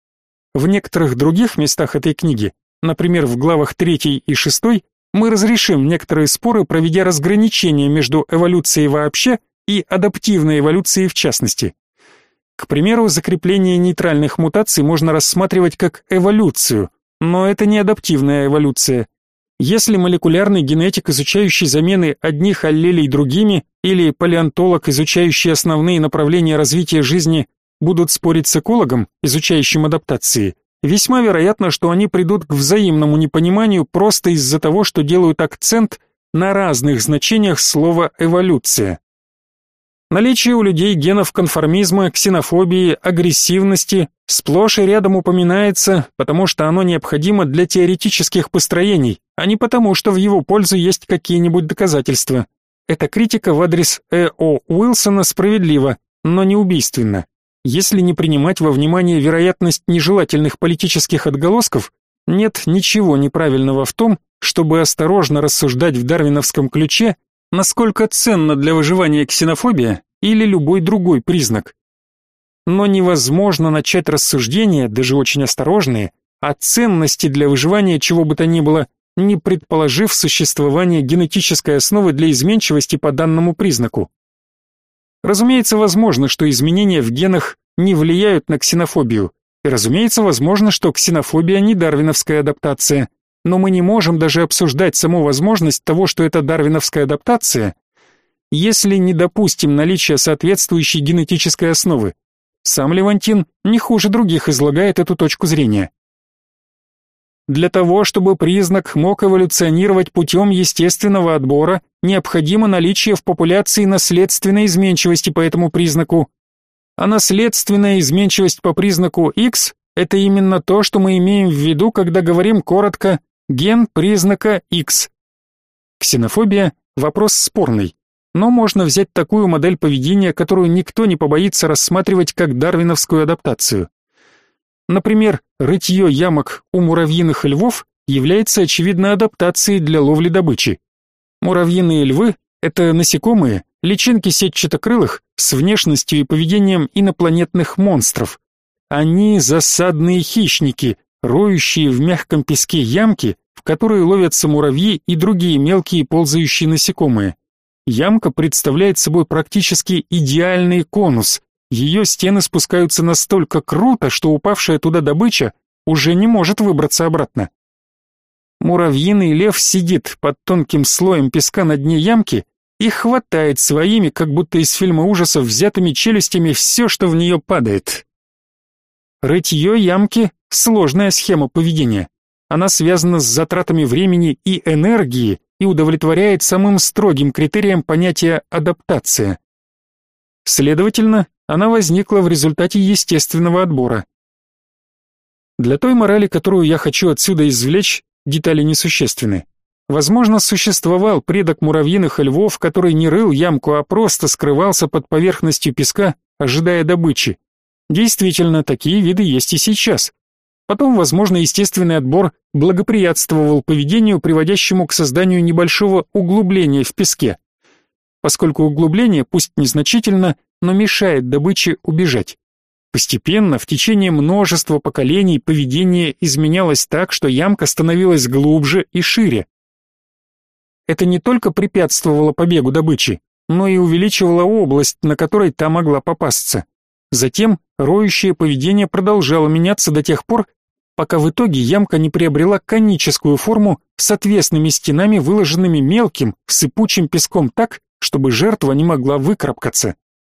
В некоторых других местах этой книги, например, в главах 3 и 6, мы разрешим некоторые споры, проведя разграничение между эволюцией вообще и адаптивной эволюцией в частности. К примеру, закрепление нейтральных мутаций можно рассматривать как эволюцию, но это не адаптивная эволюция. Если молекулярный генетик, изучающий замены одних аллелей другими, или палеонтолог, изучающий основные направления развития жизни, будут спорить с экологом, изучающим адаптации, весьма вероятно, что они придут к взаимному непониманию просто из-за того, что делают акцент на разных значениях слова «эволюция». Наличие у людей генов конформизма, ксенофобии, агрессивности сплошь и рядом упоминается, потому что оно необходимо для теоретических построений, а не потому, что в его пользу есть какие-нибудь доказательства. Эта критика в адрес Э.О. Уилсона справедлива, но не убийственна. Если не принимать во внимание вероятность нежелательных политических отголосков, нет ничего неправильного в том, чтобы осторожно рассуждать в дарвиновском ключе, насколько ценна для выживания ксенофобия или любой другой признак. Но невозможно начать рассуждения, даже очень осторожные, о ценности для выживания чего бы то ни было, не предположив существование генетической основы для изменчивости по данному признаку. Разумеется, возможно, что изменения в генах не влияют на ксенофобию, и разумеется, возможно, что ксенофобия не дарвиновская адаптация, но мы не можем даже обсуждать саму возможность того, что это дарвиновская адаптация, если не допустим наличия соответствующей генетической основы. Сам Левантин не хуже других излагает эту точку зрения. Для того, чтобы признак мог эволюционировать путем естественного отбора, необходимо наличие в популяции наследственной изменчивости по этому признаку. А наследственная изменчивость по признаку X – это именно то, что мы имеем в виду, когда говорим коротко «ген признака X». Ксенофобия – вопрос спорный, но можно взять такую модель поведения, которую никто не побоится рассматривать как дарвиновскую адаптацию. Например, рытье ямок у муравьиных львов является очевидной адаптацией для ловли добычи. Муравьиные львы – это насекомые, личинки сетчатокрылых с внешностью и поведением инопланетных монстров. Они засадные хищники, роющие в мягком песке ямки, в которые ловятся муравьи и другие мелкие ползающие насекомые. Ямка представляет собой практически идеальный конус. Ее стены спускаются настолько круто, что упавшая туда добыча уже не может выбраться обратно. Муравьиный лев сидит под тонким слоем песка на дне ямки и хватает своими, как будто из фильма ужасов, взятыми челюстями все, что в нее падает. Рытье ямки – сложная схема поведения. Она связана с затратами времени и энергии и удовлетворяет самым строгим критериям понятия «адаптация». Следовательно, она возникла в результате естественного отбора. Для той морали, которую я хочу отсюда извлечь, детали несущественны. Возможно, существовал предок муравьиных львов, который не рыл ямку, а просто скрывался под поверхностью песка, ожидая добычи. Действительно, такие виды есть и сейчас. Потом, возможно, естественный отбор благоприятствовал поведению, приводящему к созданию небольшого углубления в песке. Поскольку углубление, пусть незначительно, но мешает добыче убежать. Постепенно, в течение множества поколений, поведение изменялось так, что ямка становилась глубже и шире. Это не только препятствовало побегу добычи, но и увеличивало область, на которой та могла попасться. Затем роющее поведение продолжало меняться до тех пор, пока в итоге ямка не приобрела коническую форму с отвесными стенами, выложенными мелким, сыпучим песком так, чтобы жертва не могла выкарабкаться.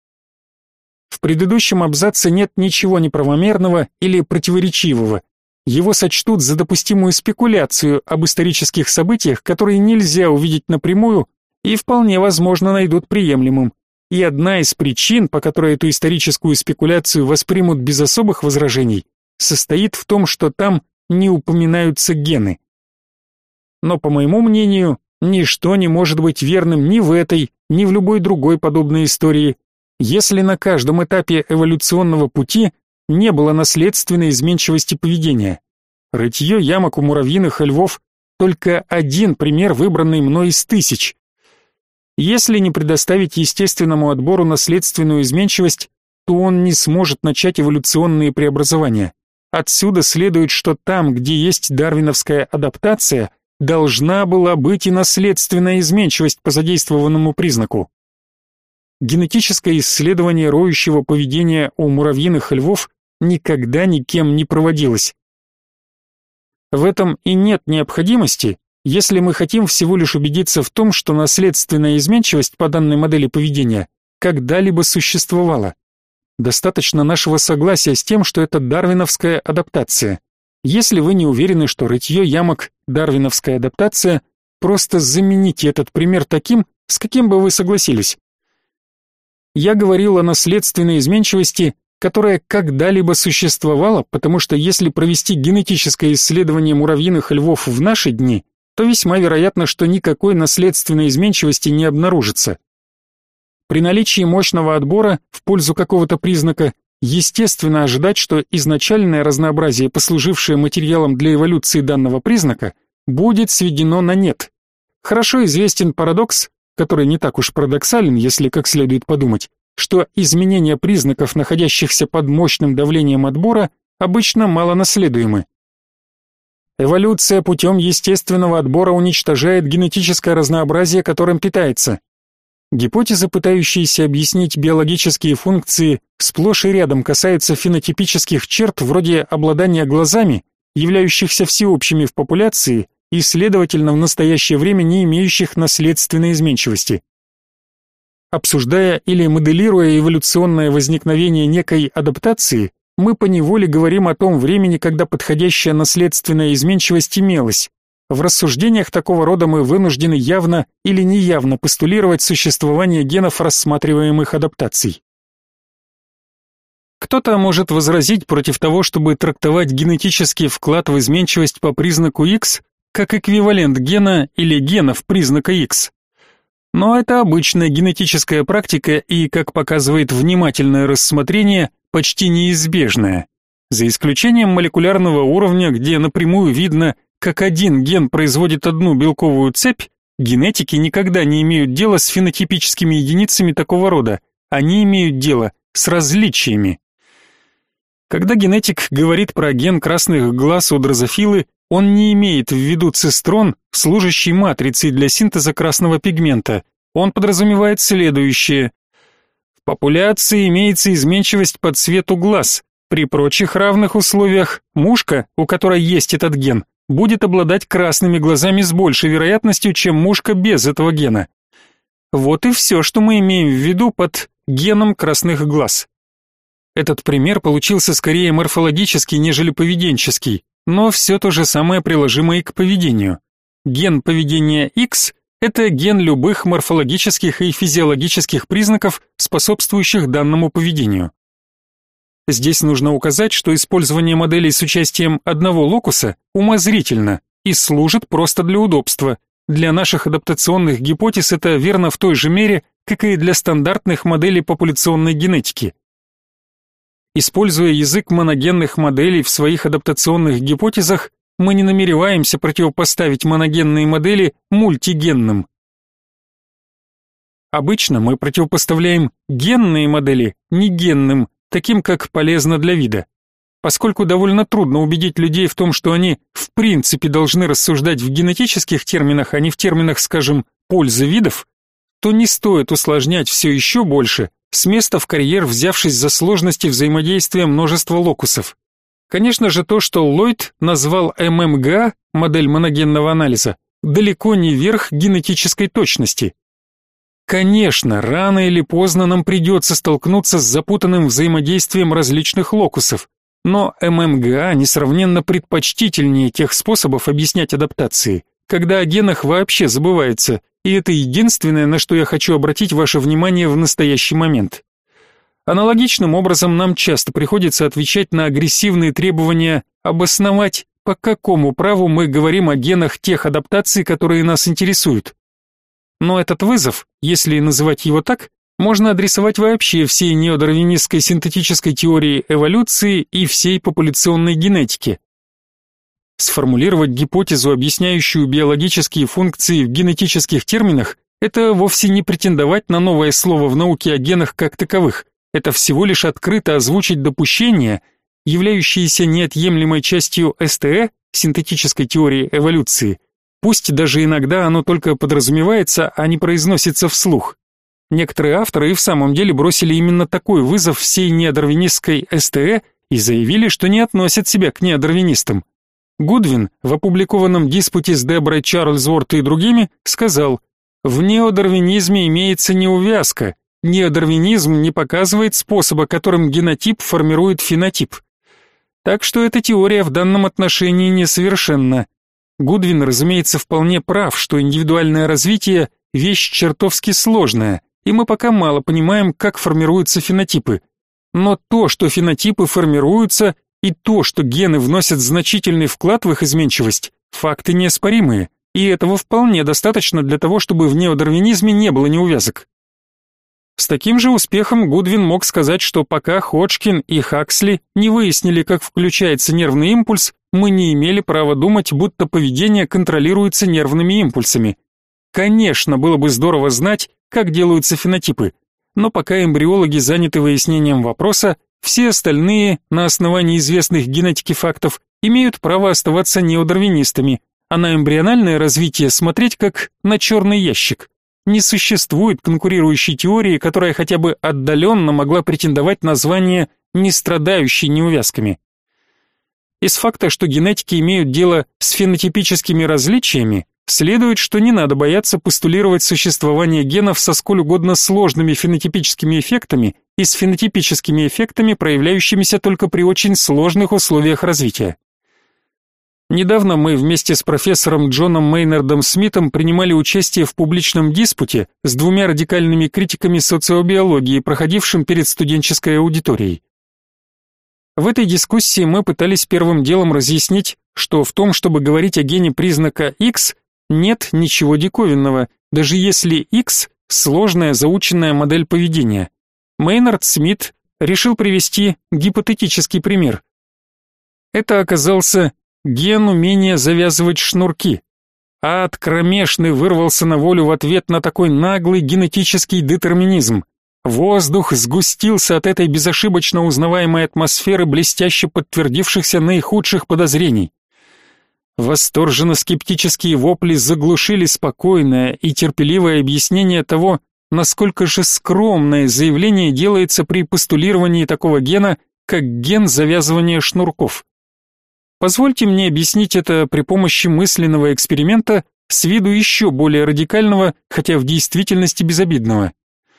В предыдущем абзаце нет ничего неправомерного или противоречивого. Его сочтут за допустимую спекуляцию об исторических событиях, которые нельзя увидеть напрямую и вполне возможно найдут приемлемым. и одна из причин, по которой эту историческую спекуляцию воспримут без особых возражений, состоит в том, что там не упоминаются гены. Но, по моему мнению, ничто не может быть верным ни в этой, ни в любой другой подобной истории, если на каждом этапе эволюционного пути не было наследственной изменчивости поведения. Рытье ямок у муравьиных и львов — только один пример, выбранный мной из тысяч. Если не предоставить естественному отбору наследственную изменчивость, то он не сможет начать эволюционные преобразования. Отсюда следует, что там, где есть дарвиновская адаптация, должна была быть и наследственная изменчивость по задействованному признаку. Генетическое исследование роющего поведения у муравьиных и львов никогда никем не проводилось. В этом и нет необходимости, если мы хотим всего лишь убедиться в том, что наследственная изменчивость по данной модели поведения когда-либо существовала. Достаточно нашего согласия с тем, что это дарвиновская адаптация. Если вы не уверены, что рытье ямок – дарвиновская адаптация, просто замените этот пример таким, с каким бы вы согласились. Я говорил о наследственной изменчивости, которая когда-либо существовала, потому что если провести генетическое исследование муравьиных и львов в наши дни, то весьма вероятно, что никакой наследственной изменчивости не обнаружится. При наличии мощного отбора в пользу какого-то признака естественно ожидать, что изначальное разнообразие, послужившее материалом для эволюции данного признака, будет сведено на нет. Хорошо известен парадокс, который не так уж парадоксален, если как следует подумать, что изменения признаков, находящихся под мощным давлением отбора, обычно малонаследуемы. Эволюция путем естественного отбора уничтожает генетическое разнообразие, которым питается. Гипотезы, пытающиеся объяснить биологические функции, сплошь и рядом касаются фенотипических черт вроде обладания глазами, являющихся всеобщими в популяции и, следовательно, в настоящее время не имеющих наследственной изменчивости. Обсуждая или моделируя эволюционное возникновение некой адаптации, мы поневоле говорим о том времени, когда подходящая наследственная изменчивость имелась. В рассуждениях такого рода мы вынуждены явно или неявно постулировать существование генов рассматриваемых адаптаций. Кто-то может возразить против того, чтобы трактовать генетический вклад в изменчивость по признаку X как эквивалент гена или генов признака X. Но это обычная генетическая практика и, как показывает внимательное рассмотрение, почти неизбежная. За исключением молекулярного уровня, где напрямую видно, как один ген производит одну белковую цепь, генетики никогда не имеют дела с фенотипическими единицами такого рода, они имеют дело с различиями. Когда генетик говорит про ген красных глаз у дрозофилы, он не имеет в виду цистрон, служащий матрицей для синтеза красного пигмента. Он подразумевает следующее. В популяции имеется изменчивость по цвету глаз. При прочих равных условиях мушка, у которой есть этот ген, будет обладать красными глазами с большей вероятностью, чем мушка без этого гена. Вот и все, что мы имеем в виду под геном красных глаз. Этот пример получился скорее морфологический, нежели поведенческий, но все то же самое приложимо и к поведению. Ген поведения X – это ген любых морфологических и физиологических признаков, способствующих данному поведению. Здесь нужно указать, что использование моделей с участием одного локуса умозрительно и служит просто для удобства. Для наших адаптационных гипотез это верно в той же мере, как и для стандартных моделей популяционной генетики. Используя язык моногенных моделей в своих адаптационных гипотезах, мы не намереваемся противопоставить моногенные модели мультигенным. Обычно мы противопоставляем генные модели негенным, таким как полезно для вида. Поскольку довольно трудно убедить людей в том, что они в принципе должны рассуждать в генетических терминах, а не в терминах, скажем, пользы видов, то не стоит усложнять все еще больше, с места в карьер взявшись за сложности взаимодействия множества локусов. Конечно же, то, что Ллойд назвал ММГА, модель моногенного анализа, далеко не верх генетической точности. Конечно, рано или поздно нам придется столкнуться с запутанным взаимодействием различных локусов, но ММГА несравненно предпочтительнее тех способов объяснять адаптации, когда о генах вообще забывается, и это единственное, на что я хочу обратить ваше внимание в настоящий момент. Аналогичным образом нам часто приходится отвечать на агрессивные требования обосновать, по какому праву мы говорим о генах тех адаптаций, которые нас интересуют. Но этот вызов, если называть его так, можно адресовать вообще всей неодарвинистской синтетической теории эволюции и всей популяционной генетике. Сформулировать гипотезу, объясняющую биологические функции в генетических терминах, это вовсе не претендовать на новое слово в науке о генах как таковых. Это всего лишь открыто озвучить допущение, являющееся неотъемлемой частью СТЭ, синтетической теории эволюции, пусть даже иногда оно только подразумевается, а не произносится вслух. Некоторые авторы и в самом деле бросили именно такой вызов всей неодарвинистской СТЭ и заявили, что не относят себя к неодарвинистам. Гудвин в опубликованном диспуте с Деброй Чарльзворт и другими сказал: «В неодарвинизме имеется неувязка. Неодарвинизм не показывает способа, которым генотип формирует фенотип. Так что эта теория в данном отношении несовершенна. Гудвин, разумеется, вполне прав, что индивидуальное развитие – вещь чертовски сложная, и мы пока мало понимаем, как формируются фенотипы. Но то, что фенотипы формируются, и то, что гены вносят значительный вклад в их изменчивость, факты неоспоримые, и этого вполне достаточно для того, чтобы в неодарвинизме не было неувязок». С таким же успехом Гудвин мог сказать, что пока Ходжкин и Хаксли не выяснили, как включается нервный импульс, мы не имели права думать, будто поведение контролируется нервными импульсами. Конечно, было бы здорово знать, как делаются фенотипы, но пока эмбриологи заняты выяснением вопроса, все остальные, на основании известных генетики фактов, имеют право оставаться неодарвинистами, а на эмбриональное развитие смотреть как на черный ящик. Не существует конкурирующей теории, которая хотя бы отдаленно могла претендовать на звание «не страдающей неувязками». Из факта, что генетики имеют дело с фенотипическими различиями, следует, что не надо бояться постулировать существование генов со сколь угодно сложными фенотипическими эффектами и с фенотипическими эффектами, проявляющимися только при очень сложных условиях развития. Недавно мы вместе с профессором Джоном Мейнардом Смитом принимали участие в публичном диспуте с двумя радикальными критиками социобиологии, проходившим перед студенческой аудиторией. В этой дискуссии мы пытались первым делом разъяснить, что в том, чтобы говорить о гене признака X, нет ничего диковинного, даже если X – сложная заученная модель поведения. Мейнард Смит решил привести гипотетический пример. Это оказался ген умения завязывать шнурки. Ад кромешный вырвался на волю в ответ на такой наглый генетический детерминизм. Воздух сгустился от этой безошибочно узнаваемой атмосферы, блестяще подтвердившихся наихудших подозрений. Восторженно-скептические вопли заглушили спокойное и терпеливое объяснение того, насколько же скромное заявление делается при постулировании такого гена, как ген завязывания шнурков. Позвольте мне объяснить это при помощи мысленного эксперимента с виду еще более радикального, хотя в действительности безобидного.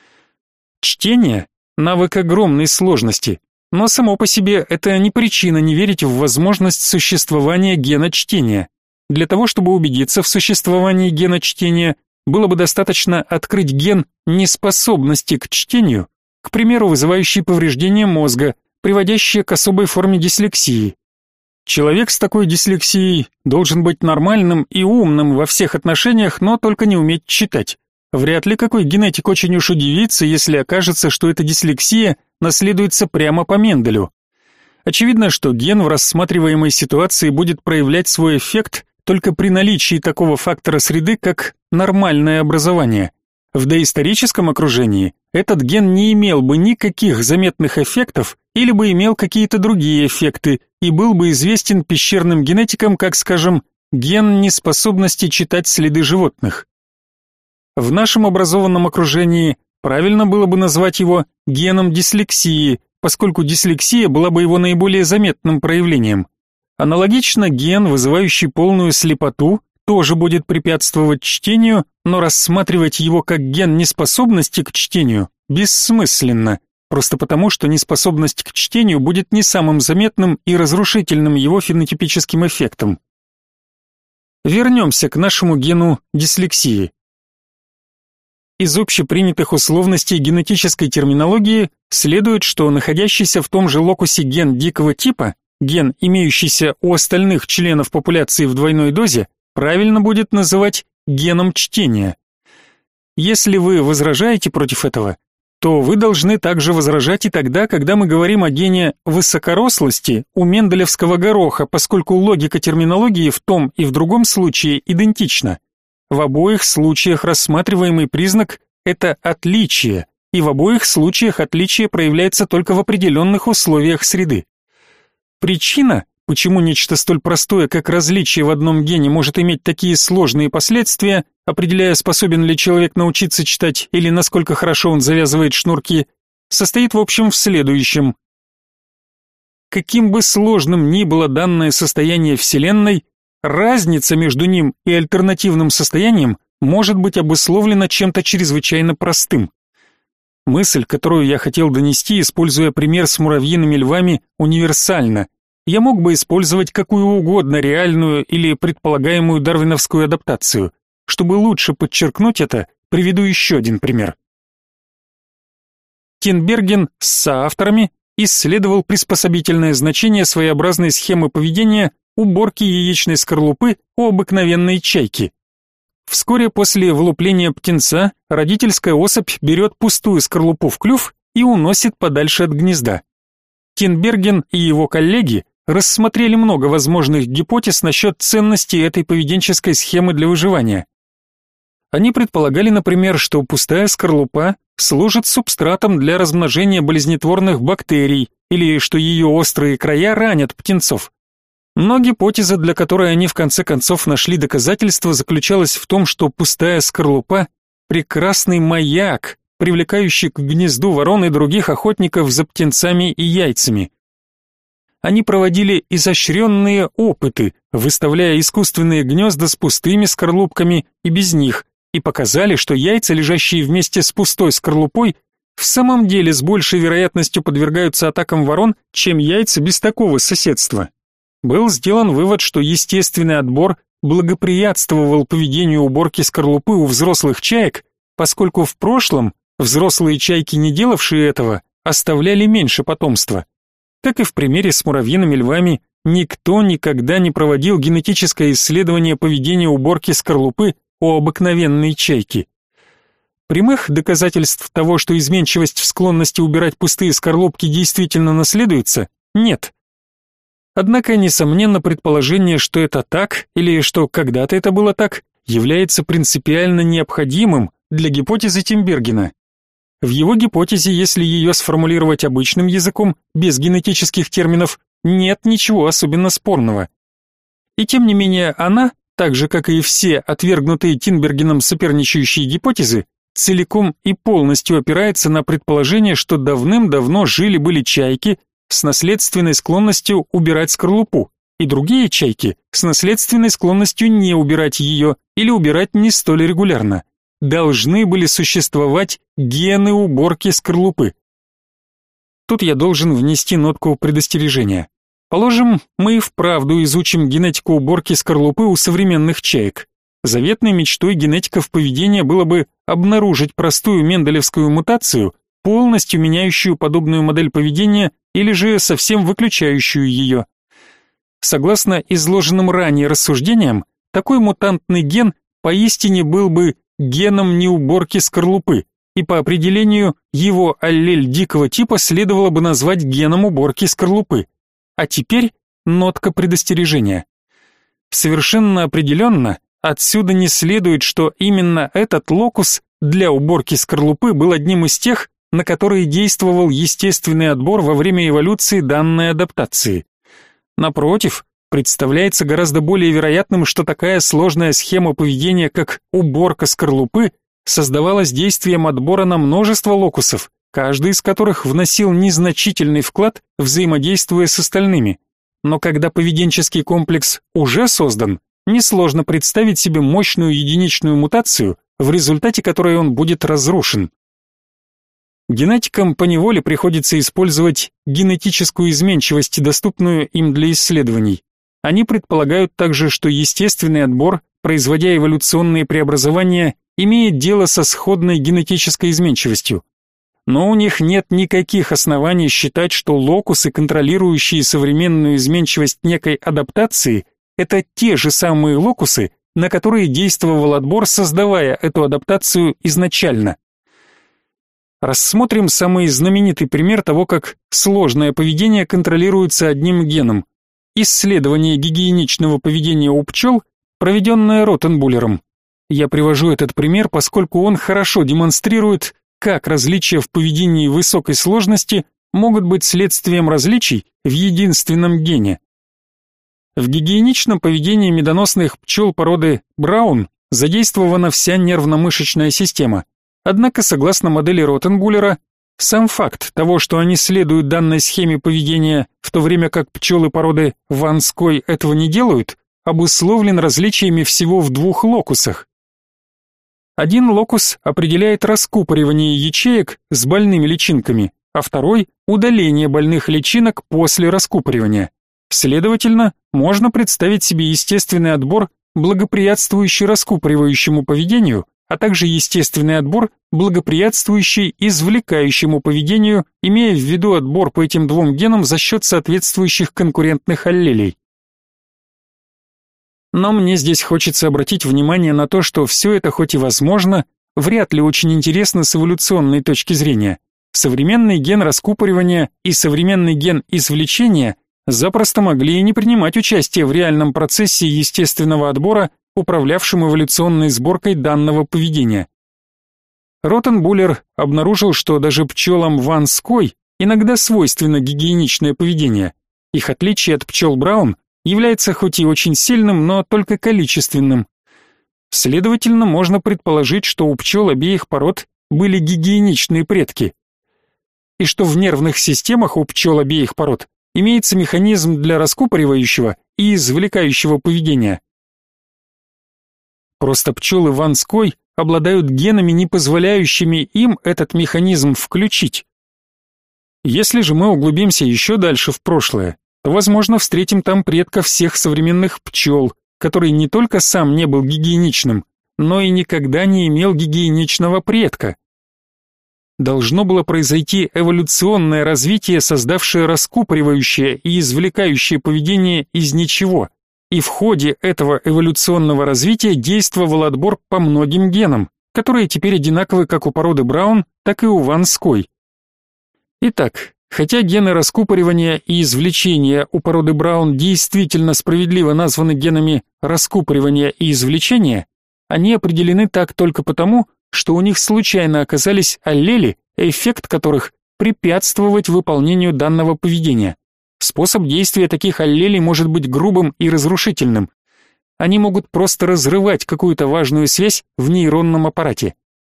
Чтение – навык огромной сложности, но само по себе это не причина не верить в возможность существования гена чтения. Для того, чтобы убедиться в существовании гена чтения, было бы достаточно открыть ген неспособности к чтению, к примеру, вызывающий повреждение мозга, приводящее к особой форме дислексии. Человек с такой дислексией должен быть нормальным и умным во всех отношениях, но только не уметь читать. Вряд ли какой генетик очень уж удивится, если окажется, что эта дислексия наследуется прямо по Менделю. Очевидно, что ген в рассматриваемой ситуации будет проявлять свой эффект только при наличии такого фактора среды, как нормальное образование. В доисторическом окружении этот ген не имел бы никаких заметных эффектов или бы имел какие-то другие эффекты и был бы известен пещерным генетикам как, скажем, ген неспособности читать следы животных. В нашем образованном окружении правильно было бы назвать его геном дислексии, поскольку дислексия была бы его наиболее заметным проявлением. Аналогично ген, вызывающий полную слепоту, тоже будет препятствовать чтению, но рассматривать его как ген неспособности к чтению бессмысленно, просто потому, что неспособность к чтению будет не самым заметным и разрушительным его фенотипическим эффектом. Вернемся к нашему гену дислексии. Из общепринятых условностей генетической терминологии следует, что находящийся в том же локусе ген дикого типа, ген, имеющийся у остальных членов популяции в двойной дозе, правильно будет называть геном чтения. Если вы возражаете против этого, то вы должны также возражать и тогда, когда мы говорим о гене высокорослости у менделевского гороха, поскольку логика терминологии в том и в другом случае идентична. В обоих случаях рассматриваемый признак – это отличие, и в обоих случаях отличие проявляется только в определенных условиях среды. Причина, почему нечто столь простое, как различие в одном гене, может иметь такие сложные последствия, определяя, способен ли человек научиться читать или насколько хорошо он завязывает шнурки, состоит в общем в следующем. Каким бы сложным ни было данное состояние Вселенной, разница между ним и альтернативным состоянием может быть обусловлена чем-то чрезвычайно простым. Мысль, которую я хотел донести, используя пример с муравьиными львами, универсальна. Я мог бы использовать какую угодно реальную или предполагаемую дарвиновскую адаптацию. Чтобы лучше подчеркнуть это, приведу еще один пример. Тинберген с соавторами исследовал приспособительное значение своеобразной схемы поведения уборки яичной скорлупы у обыкновенной чайки. Вскоре после вылупления птенца родительская особь берет пустую скорлупу в клюв и уносит подальше от гнезда. Тинберген и его коллеги рассмотрели много возможных гипотез насчет ценности этой поведенческой схемы для выживания. Они предполагали, например, что пустая скорлупа служит субстратом для размножения болезнетворных бактерий или что ее острые края ранят птенцов. Но гипотеза, для которой они в конце концов нашли доказательства, заключалась в том, что пустая скорлупа – прекрасный маяк, привлекающий к гнезду ворон и других охотников за птенцами и яйцами. Они проводили изощренные опыты, выставляя искусственные гнезда с пустыми скорлупками и без них, и показали, что яйца, лежащие вместе с пустой скорлупой, в самом деле с большей вероятностью подвергаются атакам ворон, чем яйца без такого соседства. Был сделан вывод, что естественный отбор благоприятствовал поведению уборки скорлупы у взрослых чаек, поскольку в прошлом взрослые чайки, не делавшие этого, оставляли меньше потомства. Как и в примере с муравьиными львами, никто никогда не проводил генетическое исследование поведения уборки скорлупы у обыкновенной чайки. Прямых доказательств того, что изменчивость в склонности убирать пустые скорлупки действительно наследуется, нет. Однако, несомненно, предположение, что это так, или что когда-то это было так, является принципиально необходимым для гипотезы Тинбергена. В его гипотезе, если ее сформулировать обычным языком, без генетических терминов, нет ничего особенно спорного. И тем не менее она, так же как и все отвергнутые Тинбергеном соперничающие гипотезы, целиком и полностью опирается на предположение, что давным-давно жили-были чайки с наследственной склонностью убирать скорлупу, и другие чайки с наследственной склонностью не убирать ее или убирать не столь регулярно. Должны были существовать гены уборки скорлупы. Тут я должен внести нотку предостережения. Положим, мы и вправду изучим генетику уборки скорлупы у современных чаек. Заветной мечтой генетиков поведения было бы обнаружить простую менделевскую мутацию, полностью меняющую подобную модель поведения или же совсем выключающую ее. Согласно изложенным ранее рассуждениям, такой мутантный ген поистине был бы геном неуборки скорлупы, и по определению его аллель дикого типа следовало бы назвать геном уборки скорлупы. А теперь нотка предостережения. Совершенно определенно, отсюда не следует, что именно этот локус для уборки скорлупы был одним из тех, на которые действовал естественный отбор во время эволюции данной адаптации. Напротив, представляется гораздо более вероятным, что такая сложная схема поведения, как уборка скорлупы, создавалась действием отбора на множество локусов, каждый из которых вносил незначительный вклад, взаимодействуя с остальными. Но когда поведенческий комплекс уже создан, несложно представить себе мощную единичную мутацию, в результате которой он будет разрушен. Генетикам поневоле приходится использовать генетическую изменчивость, доступную им для исследований. Они предполагают также, что естественный отбор, производя эволюционные преобразования, имеет дело со сходной генетической изменчивостью. Но у них нет никаких оснований считать, что локусы, контролирующие современную изменчивость некой адаптации, это те же самые локусы, на которые действовал отбор, создавая эту адаптацию изначально. Рассмотрим самый знаменитый пример того, как сложное поведение контролируется одним геном. Исследование гигиеничного поведения у пчел, проведенное Ротенбуллером. Я привожу этот пример, поскольку он хорошо демонстрирует, как различия в поведении высокой сложности могут быть следствием различий в единственном гене. В гигиеничном поведении медоносных пчел породы Браун задействована вся нервно-мышечная система. Однако, согласно модели Ротенбуллера, сам факт того, что они следуют данной схеме поведения, в то время как пчелы породы Ванской этого не делают, обусловлен различиями всего в двух локусах. Один локус определяет раскупоривание ячеек с больными личинками, а второй – удаление больных личинок после раскупоривания. Следовательно, можно представить себе естественный отбор, благоприятствующий раскупоривающему поведению, а также естественный отбор, благоприятствующий извлекающему поведению, имея в виду отбор по этим двум генам за счет соответствующих конкурентных аллелей. Но мне здесь хочется обратить внимание на то, что все это хоть и возможно, вряд ли очень интересно с эволюционной точки зрения. Современный ген раскупоривания и современный ген извлечения запросто могли и не принимать участие в реальном процессе естественного отбора, управлявшем эволюционной сборкой данного поведения. Ротенбуллер обнаружил, что даже пчелам Ванской иногда свойственно гигиеничное поведение. Их отличие от пчел Браун является хоть и очень сильным, но только количественным. Следовательно, можно предположить, что у пчел обеих пород были гигиеничные предки, и что в нервных системах у пчел обеих пород имеется механизм для раскупоривающего и извлекающего поведения. Просто пчелы Ванской обладают генами, не позволяющими им этот механизм включить. Если же мы углубимся еще дальше в прошлое, то, возможно, встретим там предка всех современных пчел, который не только сам не был гигиеничным, но и никогда не имел гигиеничного предка. Должно было произойти эволюционное развитие, создавшее раскупоривающее и извлекающее поведение из ничего, и в ходе этого эволюционного развития действовал отбор по многим генам, которые теперь одинаковы как у породы Браун, так и у Ванской. Итак, хотя гены раскупоривания и извлечения у породы Браун действительно справедливо названы генами раскупоривания и извлечения, они определены так только потому, что у них случайно оказались аллели, эффект которых препятствовать выполнению данного поведения. Способ действия таких аллелей может быть грубым и разрушительным. Они могут просто разрывать какую-то важную связь в нейронном аппарате.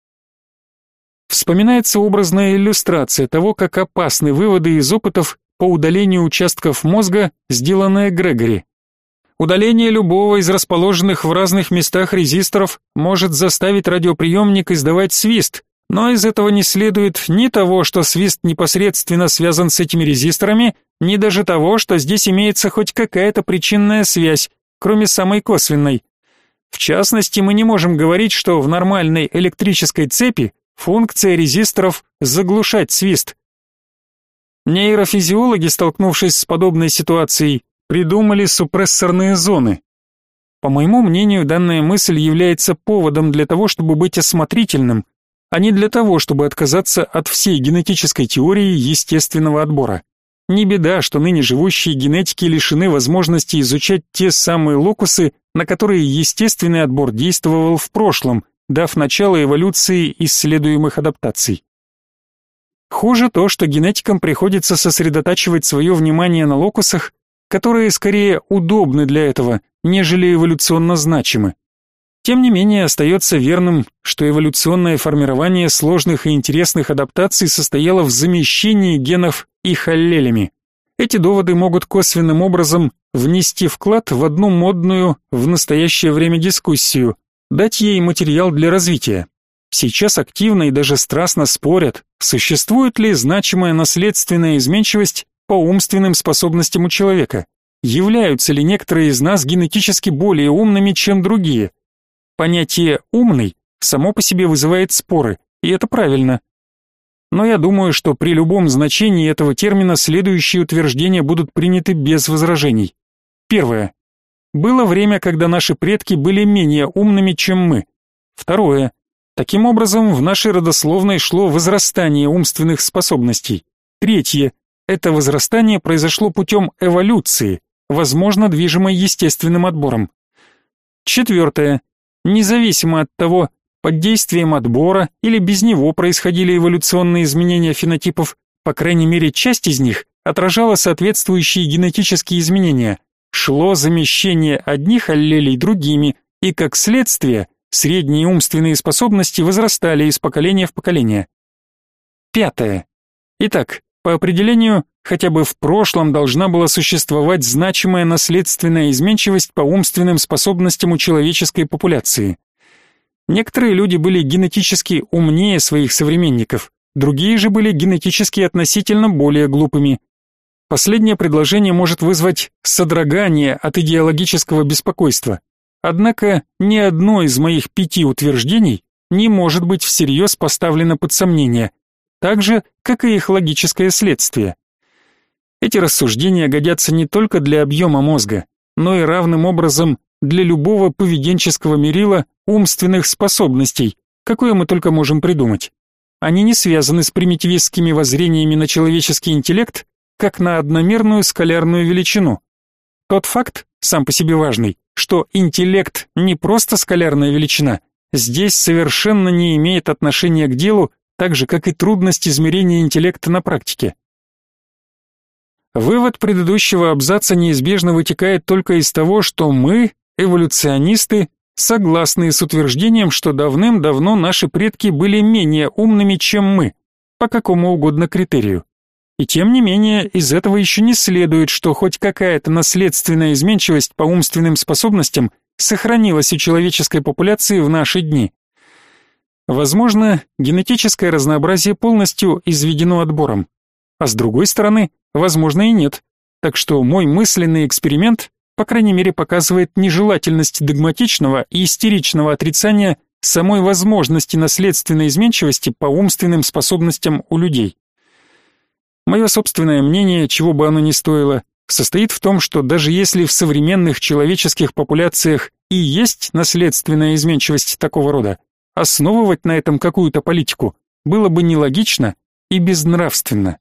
Вспоминается образная иллюстрация того, как опасны выводы из опытов по удалению участков мозга, сделанные Грегори. Удаление любого из расположенных в разных местах резисторов может заставить радиоприемник издавать свист, но из этого не следует ни того, что свист непосредственно связан с этими резисторами, ни даже того, что здесь имеется хоть какая-то причинная связь, кроме самой косвенной. В частности, мы не можем говорить, что в нормальной электрической цепи функция резисторов заглушать свист. Нейрофизиологи, столкнувшись с подобной ситуацией, придумали супрессорные зоны. По моему мнению, данная мысль является поводом для того, чтобы быть осмотрительным, а не для того, чтобы отказаться от всей генетической теории естественного отбора. Не беда, что ныне живущие генетики лишены возможности изучать те самые локусы, на которые естественный отбор действовал в прошлом, дав начало эволюции исследуемых адаптаций. Хуже то, что генетикам приходится сосредотачивать свое внимание на локусах, которые скорее удобны для этого, нежели эволюционно значимы. Тем не менее, остается верным, что эволюционное формирование сложных и интересных адаптаций состояло в замещении генов их аллелями. Эти доводы могут косвенным образом внести вклад в одну модную в настоящее время дискуссию, дать ей материал для развития. Сейчас активно и даже страстно спорят, существует ли значимая наследственная изменчивость по умственным способностям у человека, являются ли некоторые из нас генетически более умными, чем другие. Понятие «умный» само по себе вызывает споры, и это правильно. Но я думаю, что при любом значении этого термина следующие утверждения будут приняты без возражений. Первое. Было время, когда наши предки были менее умными, чем мы. Второе. Таким образом, в нашей родословной шло возрастание умственных способностей. Третье. Это возрастание произошло путем эволюции, возможно, движимой естественным отбором. Четвертое. Независимо от того, под действием отбора или без него происходили эволюционные изменения фенотипов, по крайней мере, часть из них отражала соответствующие генетические изменения. Шло замещение одних аллелей другими, и как следствие средние умственные способности возрастали из поколения в поколение. Пятое. Итак, по определению, хотя бы в прошлом должна была существовать значимая наследственная изменчивость по умственным способностям у человеческой популяции. Некоторые люди были генетически умнее своих современников, другие же были генетически относительно более глупыми. Последнее предложение может вызвать содрогание от идеологического беспокойства. Однако ни одно из моих 5 утверждений не может быть всерьез поставлено под сомнение, так же, как и их логическое следствие. Эти рассуждения годятся не только для объема мозга, но и равным образом для любого поведенческого мерила умственных способностей, какое мы только можем придумать. Они не связаны с примитивистскими воззрениями на человеческий интеллект, как на одномерную скалярную величину. Тот факт, сам по себе важный, что интеллект не просто скалярная величина, здесь совершенно не имеет отношения к делу, так же, как и трудность измерения интеллекта на практике. Вывод предыдущего абзаца неизбежно вытекает только из того, что мы, эволюционисты, согласны с утверждением, что давным-давно наши предки были менее умными, чем мы, по какому угодно критерию. И тем не менее, из этого еще не следует, что хоть какая-то наследственная изменчивость по умственным способностям сохранилась у человеческой популяции в наши дни. Возможно, генетическое разнообразие полностью изведено отбором, а с другой стороны, возможно и нет. Так что мой мысленный эксперимент, по крайней мере, показывает нежелательность догматичного и истеричного отрицания самой возможности наследственной изменчивости по умственным способностям у людей. Мое собственное мнение, чего бы оно ни стоило, состоит в том, что даже если в современных человеческих популяциях и есть наследственная изменчивость такого рода, основывать на этом какую-то политику было бы нелогично и безнравственно.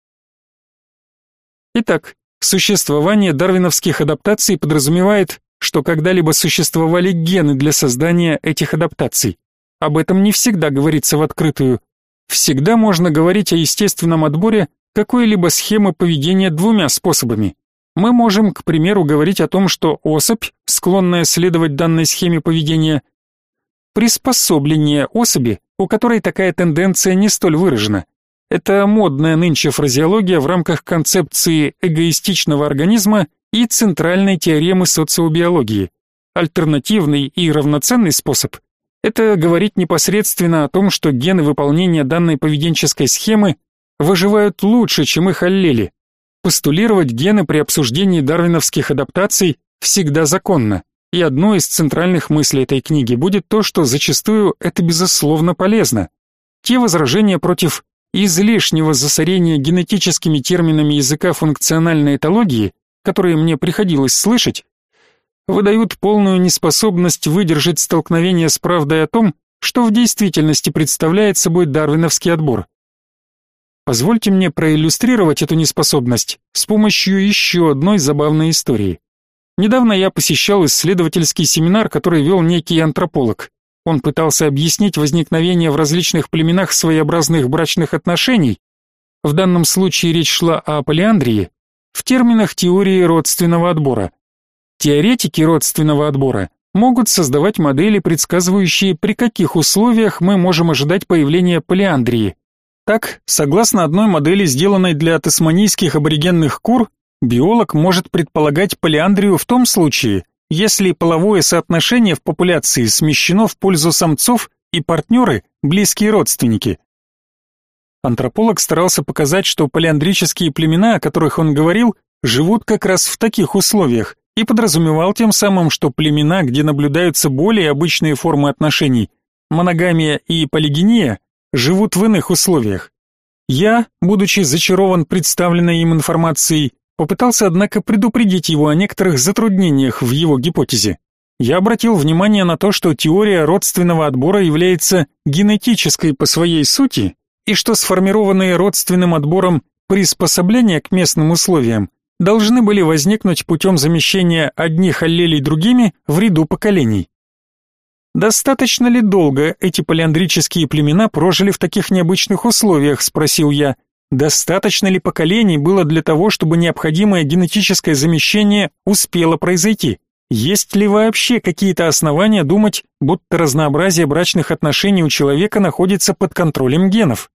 Итак, существование дарвиновских адаптаций подразумевает, что когда-либо существовали гены для создания этих адаптаций. Об этом не всегда говорится в открытую. Всегда можно говорить о естественном отборе какой-либо схемы поведения двумя способами. Мы можем, к примеру, говорить о том, что особь, склонная следовать данной схеме поведения, приспособление особи, у которой такая тенденция не столь выражена. Это модная нынче фразеология в рамках концепции эгоистичного организма и центральной теоремы социобиологии. Альтернативный и равноценный способ – это говорить непосредственно о том, что гены выполнения данной поведенческой схемы выживают лучше, чем их аллели. Постулировать гены при обсуждении дарвиновских адаптаций всегда законно, и одной из центральных мыслей этой книги будет то, что зачастую это безусловно полезно. Те возражения против излишнего засорения генетическими терминами языка функциональной этологии, которые мне приходилось слышать, выдают полную неспособность выдержать столкновение с правдой о том, что в действительности представляет собой дарвиновский отбор. Позвольте мне проиллюстрировать эту неспособность с помощью еще одной забавной истории. Недавно я посещал исследовательский семинар, который вел некий антрополог. Он пытался объяснить возникновение в различных племенах своеобразных брачных отношений. В данном случае речь шла о полиандрии в терминах теории родственного отбора. Теоретики родственного отбора могут создавать модели, предсказывающие, при каких условиях мы можем ожидать появления полиандрии. Так, согласно одной модели, сделанной для тасманийских аборигенных кур, биолог может предполагать полиандрию в том случае, если половое соотношение в популяции смещено в пользу самцов и партнеры – близкие родственники. Антрополог старался показать, что полиандрические племена, о которых он говорил, живут как раз в таких условиях, и подразумевал тем самым, что племена, где наблюдаются более обычные формы отношений, моногамия и полигения, живут в иных условиях. Я, будучи зачарован представленной им информацией, попытался, однако, предупредить его о некоторых затруднениях в его гипотезе. Я обратил внимание на то, что теория родственного отбора является генетической по своей сути, и что сформированные родственным отбором приспособления к местным условиям должны были возникнуть путем замещения одних аллелей другими в ряду поколений. «Достаточно ли долго эти полиандрические племена прожили в таких необычных условиях?» — спросил я. «Достаточно ли поколений было для того, чтобы необходимое генетическое замещение успело произойти? Есть ли вообще какие-то основания думать, будто разнообразие брачных отношений у человека находится под контролем генов?»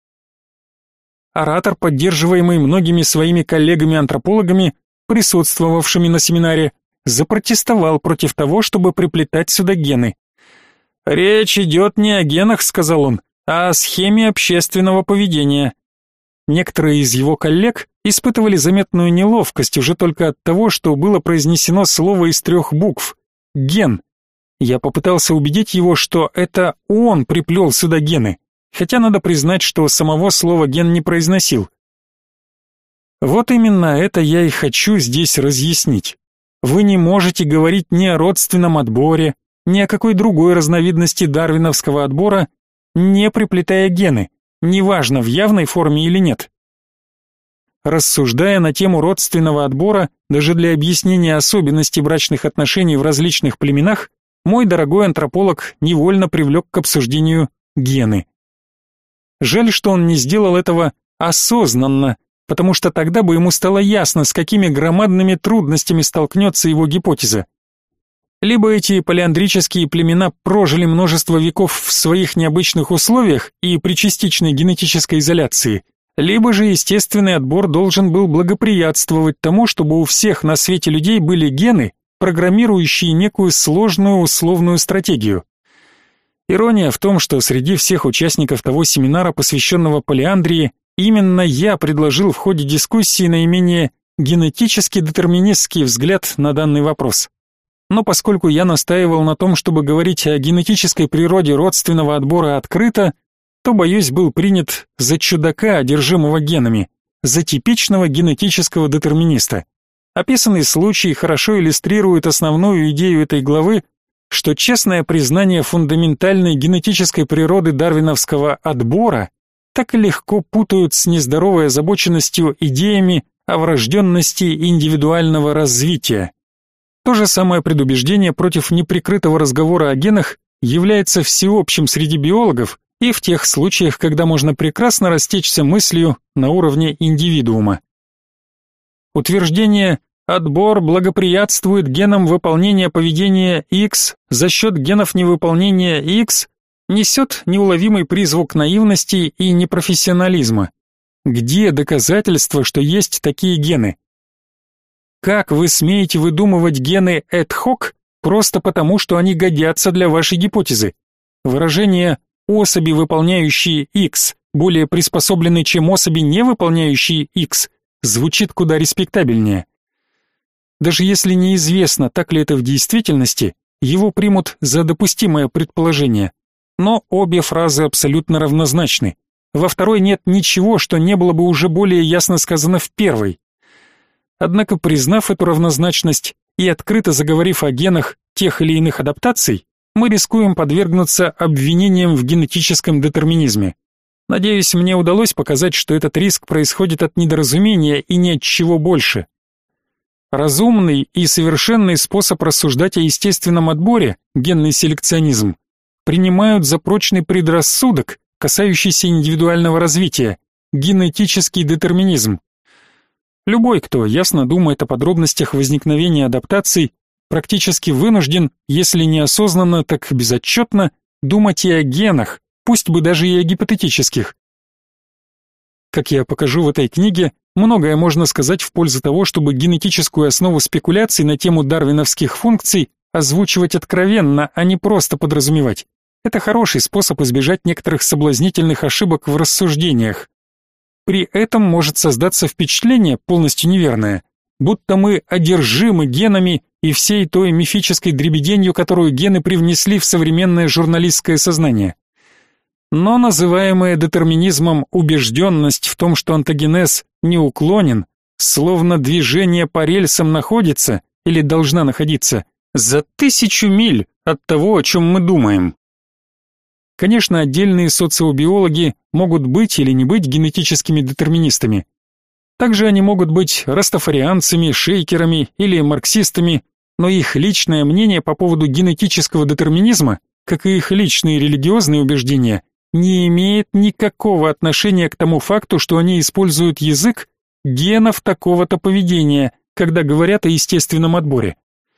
Оратор, поддерживаемый многими своими коллегами-антропологами, присутствовавшими на семинаре, запротестовал против того, чтобы приплетать сюда гены. «Речь идет не о генах», — сказал он, — «а о схеме общественного поведения». Некоторые из его коллег испытывали заметную неловкость уже только от того, что было произнесено слово из 3 букв — «ген». Я попытался убедить его, что это он приплел сюда гены, хотя надо признать, что самого слова «ген» не произносил. Вот именно это я и хочу здесь разъяснить. Вы не можете говорить ни о родственном отборе, ни о какой другой разновидности дарвиновского отбора, не приплетая гены, неважно, в явной форме или нет. Рассуждая на тему родственного отбора, даже для объяснения особенностей брачных отношений в различных племенах, мой дорогой антрополог невольно привлек к обсуждению гены. Жаль, что он не сделал этого осознанно, потому что тогда бы ему стало ясно, с какими громадными трудностями столкнется его гипотеза. Либо эти полиандрические племена прожили множество веков в своих необычных условиях и при частичной генетической изоляции, либо же естественный отбор должен был благоприятствовать тому, чтобы у всех на свете людей были гены, программирующие некую сложную условную стратегию. Ирония в том, что среди всех участников того семинара, посвященного полиандрии, именно я предложил в ходе дискуссии наименее генетически детерминистский взгляд на данный вопрос. Но поскольку я настаивал на том, чтобы говорить о генетической природе родственного отбора открыто, то, боюсь, был принят за чудака, одержимого генами, за типичного генетического детерминиста. Описанный случай хорошо иллюстрирует основную идею этой главы, что честное признание фундаментальной генетической природы дарвиновского отбора так легко путают с нездоровой озабоченностью идеями о врожденности индивидуального развития. То же самое предубеждение против неприкрытого разговора о генах является всеобщим среди биологов и в тех случаях, когда можно прекрасно растечься мыслью на уровне индивидуума. Утверждение «отбор благоприятствует генам выполнения поведения X за счет генов невыполнения X» несет неуловимый призвук наивности и непрофессионализма. Где доказательства, что есть такие гены? Как вы смеете выдумывать гены ad hoc просто потому, что они годятся для вашей гипотезы? Выражение «особи, выполняющие X, более приспособлены, чем особи, не выполняющие X» звучит куда респектабельнее. Даже если неизвестно, так ли это в действительности, его примут за допустимое предположение. Но обе фразы абсолютно равнозначны. Во второй нет ничего, что не было бы уже более ясно сказано в первой. Однако, признав эту равнозначность и открыто заговорив о генах тех или иных адаптаций, мы рискуем подвергнуться обвинениям в генетическом детерминизме. Надеюсь, мне удалось показать, что этот риск происходит от недоразумения и ни от чего больше. Разумный и совершенный способ рассуждать о естественном отборе, генный селекционизм, принимают за прочный предрассудок, касающийся индивидуального развития, генетический детерминизм. Любой, кто ясно думает о подробностях возникновения адаптаций, практически вынужден, если не осознанно, так безотчетно, думать и о генах, пусть бы даже и о гипотетических. Как я покажу в этой книге, многое можно сказать в пользу того, чтобы генетическую основу спекуляций на тему дарвиновских функций озвучивать откровенно, а не просто подразумевать. Это хороший способ избежать некоторых соблазнительных ошибок в рассуждениях. При этом может создаться впечатление, полностью неверное, будто мы одержимы генами и всей той мифической дребеденью, которую гены привнесли в современное журналистское сознание. Но называемая детерминизмом убежденность в том, что онтогенез неуклонен, словно движение по рельсам находится или должна находиться за 1000 миль от того, о чем мы думаем. Конечно, отдельные социобиологи могут быть или не быть генетическими детерминистами. Также они могут быть растафарианцами, шейкерами или марксистами, но их личное мнение по поводу генетического детерминизма, как и их личные религиозные убеждения, не имеет никакого отношения к тому факту, что они используют язык генов такого-то поведения, когда говорят о естественном отборе.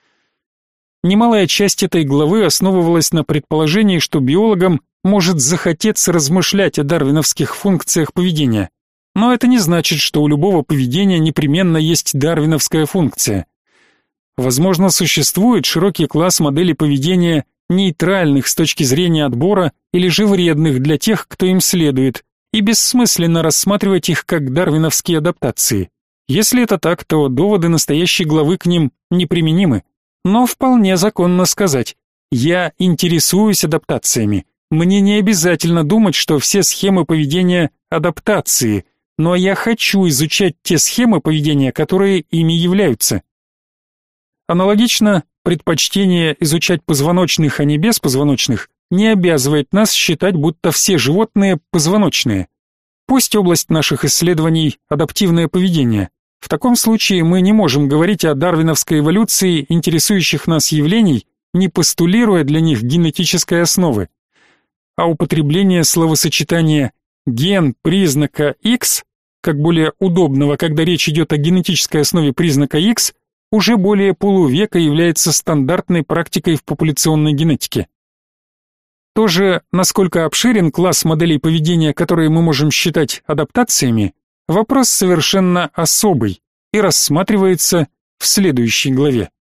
Немалая часть этой главы основывалась на предположении, что биологам может захотеться размышлять о дарвиновских функциях поведения. Но это не значит, что у любого поведения непременно есть дарвиновская функция. Возможно, существует широкий класс моделей поведения, нейтральных с точки зрения отбора или же вредных для тех, кто им следует, и бессмысленно рассматривать их как дарвиновские адаптации. Если это так, то доводы настоящей главы к ним неприменимы. Но вполне законно сказать: я интересуюсь адаптациями. Мне не обязательно думать, что все схемы поведения адаптации, но я хочу изучать те схемы поведения, которые ими являются. Аналогично, предпочтение изучать позвоночных, а не беспозвоночных, не обязывает нас считать, будто все животные позвоночные. Пусть область наших исследований – адаптивное поведение. В таком случае мы не можем говорить о дарвиновской эволюции интересующих нас явлений, не постулируя для них генетической основы. А употребление словосочетания «ген признака X», как более удобного, когда речь идет о генетической основе признака X, уже более полувека является стандартной практикой в популяционной генетике. Тоже, насколько обширен класс моделей поведения, которые мы можем считать адаптациями, вопрос совершенно особый и рассматривается в следующей главе.